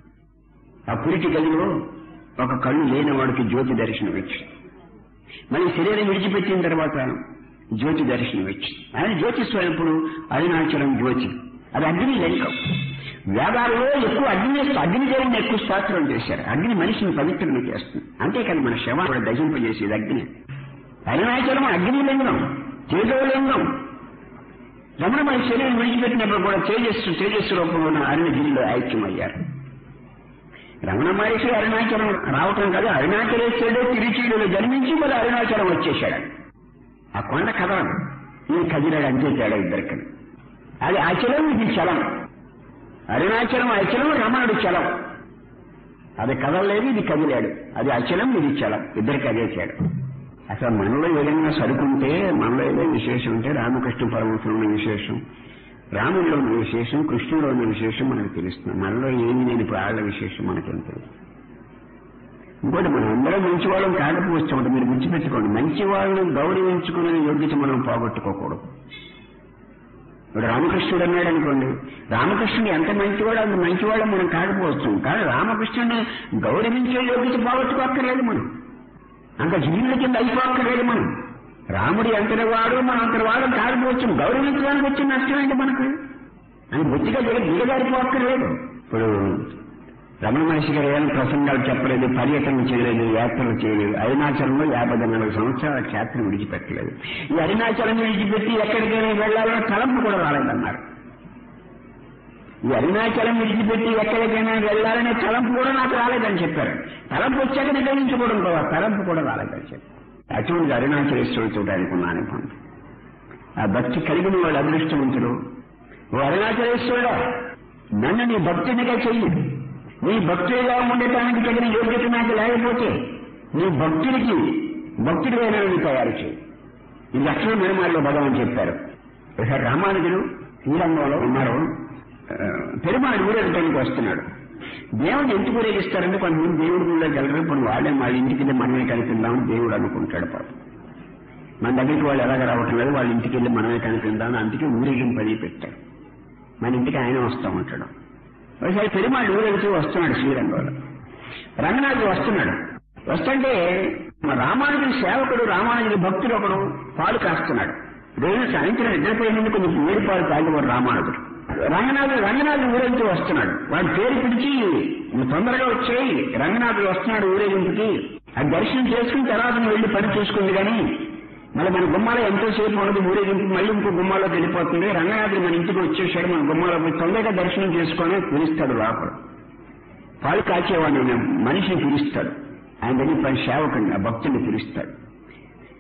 ఆ పురిటి గదిలో ఒక కళ్ళు లేని వాడికి జ్యోతి దర్శనం వచ్చింది. మళ్ళీ శరీరం విడిచిపెట్టిన తర్వాత జ్యోతి దర్శనం వచ్చింది. ఆయన జ్యోతి స్వరూపుడు అరుణాచలం జ్యోతి. అది అగ్ని లింగం. వేదాల్లో ఎక్కువ అగ్నిదేవుని ఎక్కువ స్తోత్రం చేశారు. అగ్ని మనిషిని పవిత్రం చేస్తుంది. అంతేకాని మన శవం కూడా దహింపజేసేది అగ్ని. అరుణాచలం అగ్ని లింగం, తేజోలింగం. రమణ మన శరీరం విడిచిపెట్టినప్పుడు కూడా తేజస్సు రూపంలో ఉన్న అరుణగిరిలో ఐక్యమయ్యారు. రమణ మహర్షి అరుణాచలం రావటం కాదు, అరుణాచలేశ్వరుడు తిరుచీడులో జన్మించి మరి అరుణాచలం వచ్చేశాడు. ఆ కొండ కదలడు, ఈ కదిలాడు, అంతే తేడా ఇద్దరికి. అది అచలం, ఇది చలం. అరుణాచలం అచలం, రమణుడు చలం. అది కదలలేదు, ఇది కదిలాడు. అది అచలం, ఇది చలం, ఇద్దరికి అదే తేడా. అసలు మనలో ఏదైనా సరుకుంటే, మనలో ఏదో విశేషం ఉంటే రామకృష్ణ పరమహంసలో ఉన్న విశేషం, రాముడిలో ఉన్న విశేషం, కృష్ణుడిలో ఉన్న విశేషం మనకు తెలుస్తుంది. మనలో ఏమి లేని ప్రాణుల విశేషం మనకేం తెలుస్తుంది. ఇంకోటి, మనం అందరం మంచివాళ్ళం కాకపోవచ్చు. మీరు గుర్తుపెట్టుకోండి, మంచి వాళ్ళని గౌరవించుకునే యోగ్యత మనం పోగొట్టుకోకూడదు. ఇప్పుడు రామకృష్ణుడు అన్నాడు అనుకోండి, రామకృష్ణుడు ఎంత మంచివాడు అంత మంచివాళ్ళం మనం కాకపోవచ్చు. కానీ రామకృష్ణుడిని గౌరవించే యోగ్యత పోగొట్టుకోక్కర్లేదు. మనం అంత జీవుల కింద అయిపోక్కర్లేదు. మనం రాముడు ఎంతటి వాడు, మనం అంతటి వాడు కాకపోవచ్చు. గౌరవించడానికి వచ్చిన నష్టం ఏంటి మనకు అని బొత్తిగా దిగజారిపోక్కర్లేదు. ఇప్పుడు రమణ మహర్షి గారు ఏమైనా ప్రసంగాలు చెప్పలేదు, పర్యటన చేయలేదు, యాత్రలు చేయలేదు. అరుణాచలంలో 54 సంవత్సరాల క్షేత్రం విడిచిపెట్టలేదు. ఈ అరుణాచలం విడిచిపెట్టి ఎక్కడికైనా వెళ్లాలన్న తలంపు కూడా రాలేదన్నారు. ఈ అరుణాచలం విడిచిపెట్టి ఎక్కడికైనా వెళ్లాలనే తలంపు కూడా నాకు రాలేదని చెప్పారు. తలంపు వచ్చాక నిర్ణయించుకోవడం కూడా, తలంపు కూడా రాలేదని చెప్పారు. అటువంటి అరుణాచలేశ్వరుడు చూడడానికి ఉన్నాను. ఆ భక్తి కలిగిన వాడు అదృష్టవంతుడు. ఓ అరుణాచలేశ్వరుడా, నన్ను నీ భక్తునిగా చెయ్యి. నీ భక్తుడిగా ఉండటానికి తగిన యోగ్యత నాకు లేకపోతే నీ భక్తుడిగా తయారు చేయి. ఇది లక్ష్మణ నిర్మాణంలో భగవాన్ చెప్పారు. ఒకసారి రామానుజులు శ్రీరంగంలో ఉన్నారు. పెరుమాళ్ ఊరేగటానికి వస్తున్నాడు. దేవుడిని ఎందుకు ఊరేగిస్తారంటే కొంతమంది దేవుడి ఊళ్ళోకి వెళ్ళరు. ఇప్పుడు వాళ్ళే వాళ్ళ ఇంటికి వెళ్ళి మనమే కనిపిద్దామని దేవుడు అనుకుంటాడు. పాపం మన దగ్గరికి వాళ్ళు ఎలాగ రావటం లేదు, వాళ్ళ ఇంటికి వెళ్ళి మనమే కనిపిద్దామని అందుకే ఊరేగింపని పెట్టాడు. మన ఇంటికి ఆయన వస్తూ ఉంటాడు. ఒకసారి పెరుమాళ్ ఊరేగుతూ వస్తున్నాడు శ్రీరంగంలో. రంగనాథుడు వస్తున్నాడు. వస్తుంటే రామానుజుడి సేవకుడు, రామానుజుడి భక్తుడు ఒకడు పాలు కాస్తున్నాడు. రోజు సాయంత్రం నిద్రపోయే ముందు కొంచెం వేడి పాలు తాగేవాడు రామానుజుడు. రంగనాథుడు ఊరేగుతూ వస్తున్నాడు. వాడి పేరు పిలిచి, నువ్వు తొందరగా వచ్చేయి, రంగనాథుడు వస్తున్నాడు ఊరేగింపుకి, అది దర్శనం చేసుకుని తర్వాత నువ్వు వెళ్ళి పని చూసుకుంది. కానీ మళ్ళీ మన గుమ్మాలో ఎంతోసేపు ఉండదు ఊరేగింపు, మళ్ళీ ఇంకో గుమ్మాలోకి వెళ్ళిపోతుంది. రంగనాథుడు మన ఇంటికి వచ్చేసాడు, మన గుమ్మాలో పోయి తొందరగా దర్శనం చేసుకొని పిలుస్తాడు. లోపల పాలు కాచేవాడిని మనిషిని పిలుస్తాడు. ఆయన దగ్గర పని సేవకుడిని, ఆ భక్తుడిని పిలుస్తాడు.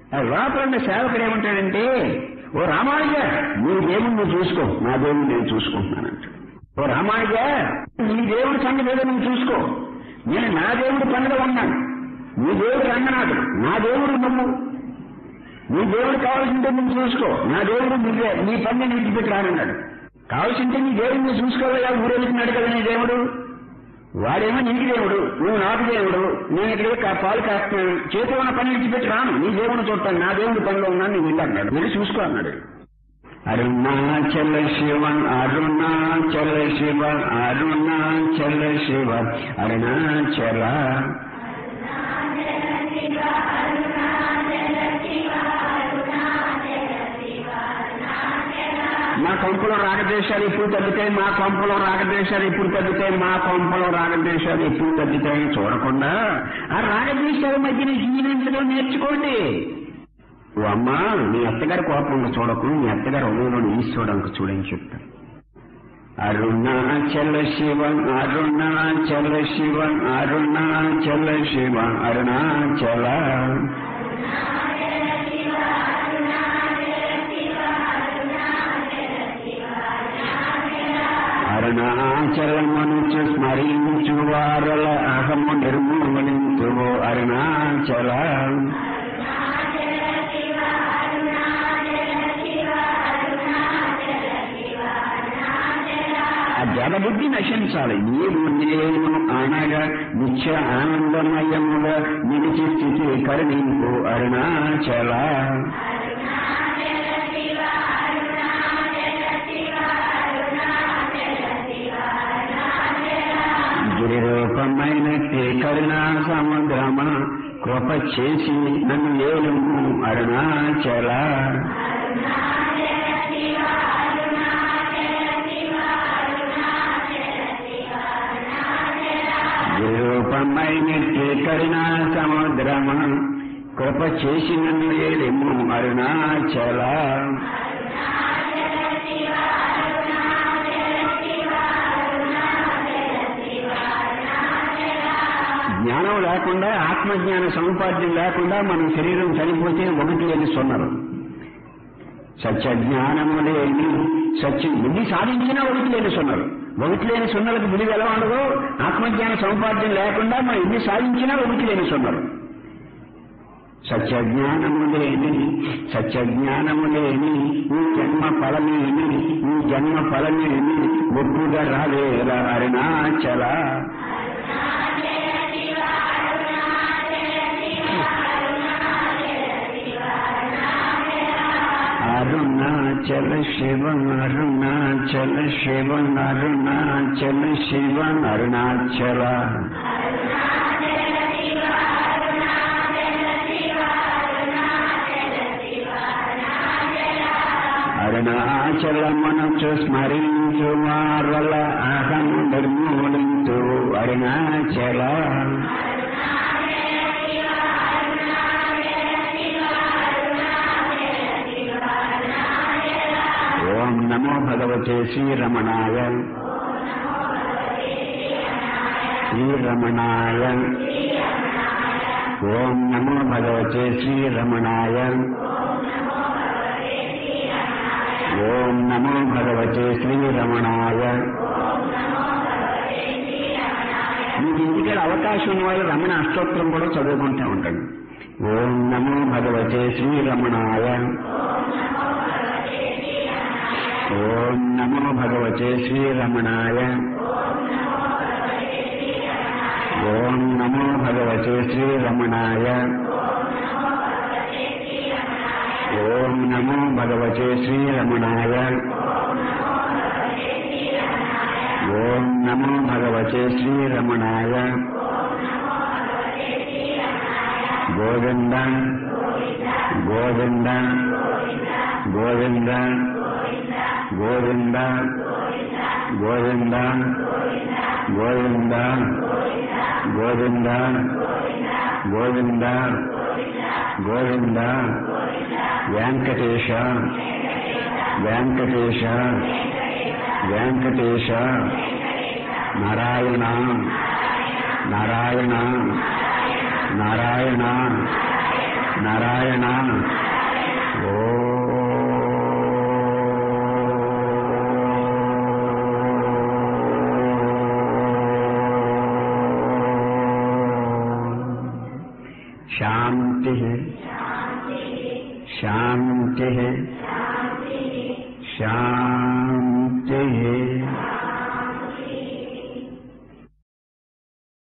లోపల ఉన్న సేవకుడు ఏమంటాడంటే, ఓ రామానుజ నీ దేవుడు నువ్వు చూసుకో, నా దేవుడు నేను చూసుకుంటున్నానంట. ఓ రామానుజ నీ దేవుడి సంగతి ఏదో నువ్వు చూసుకో, నేను నా దేవుడి పనిలో ఉన్నాను. నీ దేవుడు రంగనాథుడు, నా దేవుడు నువ్వు. నీ దేవుడు కావాల్సింటే నువ్వు చూసుకో, నా దేవుడు నువ్వే, నీ పని నేను విడిచిపెట్టి రానన్నాడు. కావాల్సింటే నీ దేవుడు నువ్వు చూసుకోవాలా, ఊరేస్తున్నాడు కదా నీ దేవుడు. వాడేమో నీకు దేవుడు, నువ్వు నాకు దేవుడు, నేను ఇక్కడ పాలు కాస్తున్నాను, చేతిలో ఉన్న పని విడిచిపెట్టి రాను, నీ దేవుడిని చూస్తాను, నా దేవుడి పనిలో ఉన్నాను, నువ్వు వెళ్ళన్నాడు. వెళ్ళి చూసుకో అన్నాడు. అరుణాచల శివ అరుణాచల శివ అరుణాచల శివ అరుణాచల మా కొంపలో రాగద్వేషాలు ఎప్పుడు తగ్గుతాయి, మా కొంపలో రాగద్వేషాలు ఎప్పుడు తగ్గుతాయి, మా కొంపలో రాగద్వేషాలు ఎప్పుడు తగ్గుతాయి చూడకుండా ఆ రాగద్వేషాల మధ్యన జీవించడం నేర్చుకోండి. ఓ అమ్మా నీ అత్తగారి కోపంగా చూడకు, నీ అత్తగారి హృదయంలో ఈశ్వరంకు చూడని చెప్తాను. అరుణాచల శివ అరుణాచల శివ అరుణాచల శివ అరుణాచల అరుణాచలమనుచు స్మరించు వారల అహము నిర్మూలించు అరుణాచల ఆ జడబుద్ధి నశించాలి. నీవు నేను అనగా నిత్య ఆనందమయముగా నిలిచి స్థితి కరుణింపు అరుణాచల గిరిరూపమైనట్టే కరుణా సముద్రమ కృప చేసి నన్ను ఏలుము అరుణాచల గిరిరూపమైనట్టే కరుణా సముద్రమ కృప చేసి నన్ను ఏలుము అరుణాచల జ్ఞానం లేకుండా ఆత్మజ్ఞాన సముపార్జన లేకుండా మన శరీరం చనిపోతే ఒకటి లేని సున్నరు. సత్య జ్ఞానము లేని సత్యం బుద్ధి సాధించినా ఒకటి లేని సున్నరు. ఒకటి లేని సున్నలకు విలువ ఎలా ఉండదో ఆత్మజ్ఞాన సముపార్జన లేకుండా మనం ఎన్ని సాధించినా ఒకటి లేని సున్నరు. సత్యజ్ఞానము లేని సత్యజ్ఞానము లేని ఈ జన్మ ఫలమేమి ఈ జన్మ ఫలమేమి ఒప్పుగా రావేరా అరుణాచల అరుణాచల శివ అరుణాచల శివ అరుణాచల శివ అరుణాచల అరుణాచలమనుచు స్మరించు వారల అహము నిర్మూలించు అరుణాచల ఓం నమో భగవతే శ్రీరమణాయ శ్రీరమణాయ ఓం నమో భగవతే శ్రీరమణాయ ఓం నమో భగవతే శ్రీరమణాయ. మీకు ఇంటికి అవకాశం ఉన్న వాళ్ళు రమణ అష్టోత్తరం కూడా చదువుకుంటూ ఉంటాడు. ఓం నమో భగవతే శ్రీరమణాయ ఓం నమో భగవతే శ్రీరమణాయ ఓం నమో భగవతే శ్రీరమణాయ ఓం నమో భగవతే శ్రీరమణాయ ఓం నమో భగవతే శ్రీరమణాయ గోవింద గోవింద గోవింద గోవింద గోవింద గోవింద గోవింద గోవింద గోవింద వెంకటేశ వెంకటేశ వెంకటేశ నారాయణ నారాయణ నారాయణ నారాయణ శాంతి శాంతి శాంతి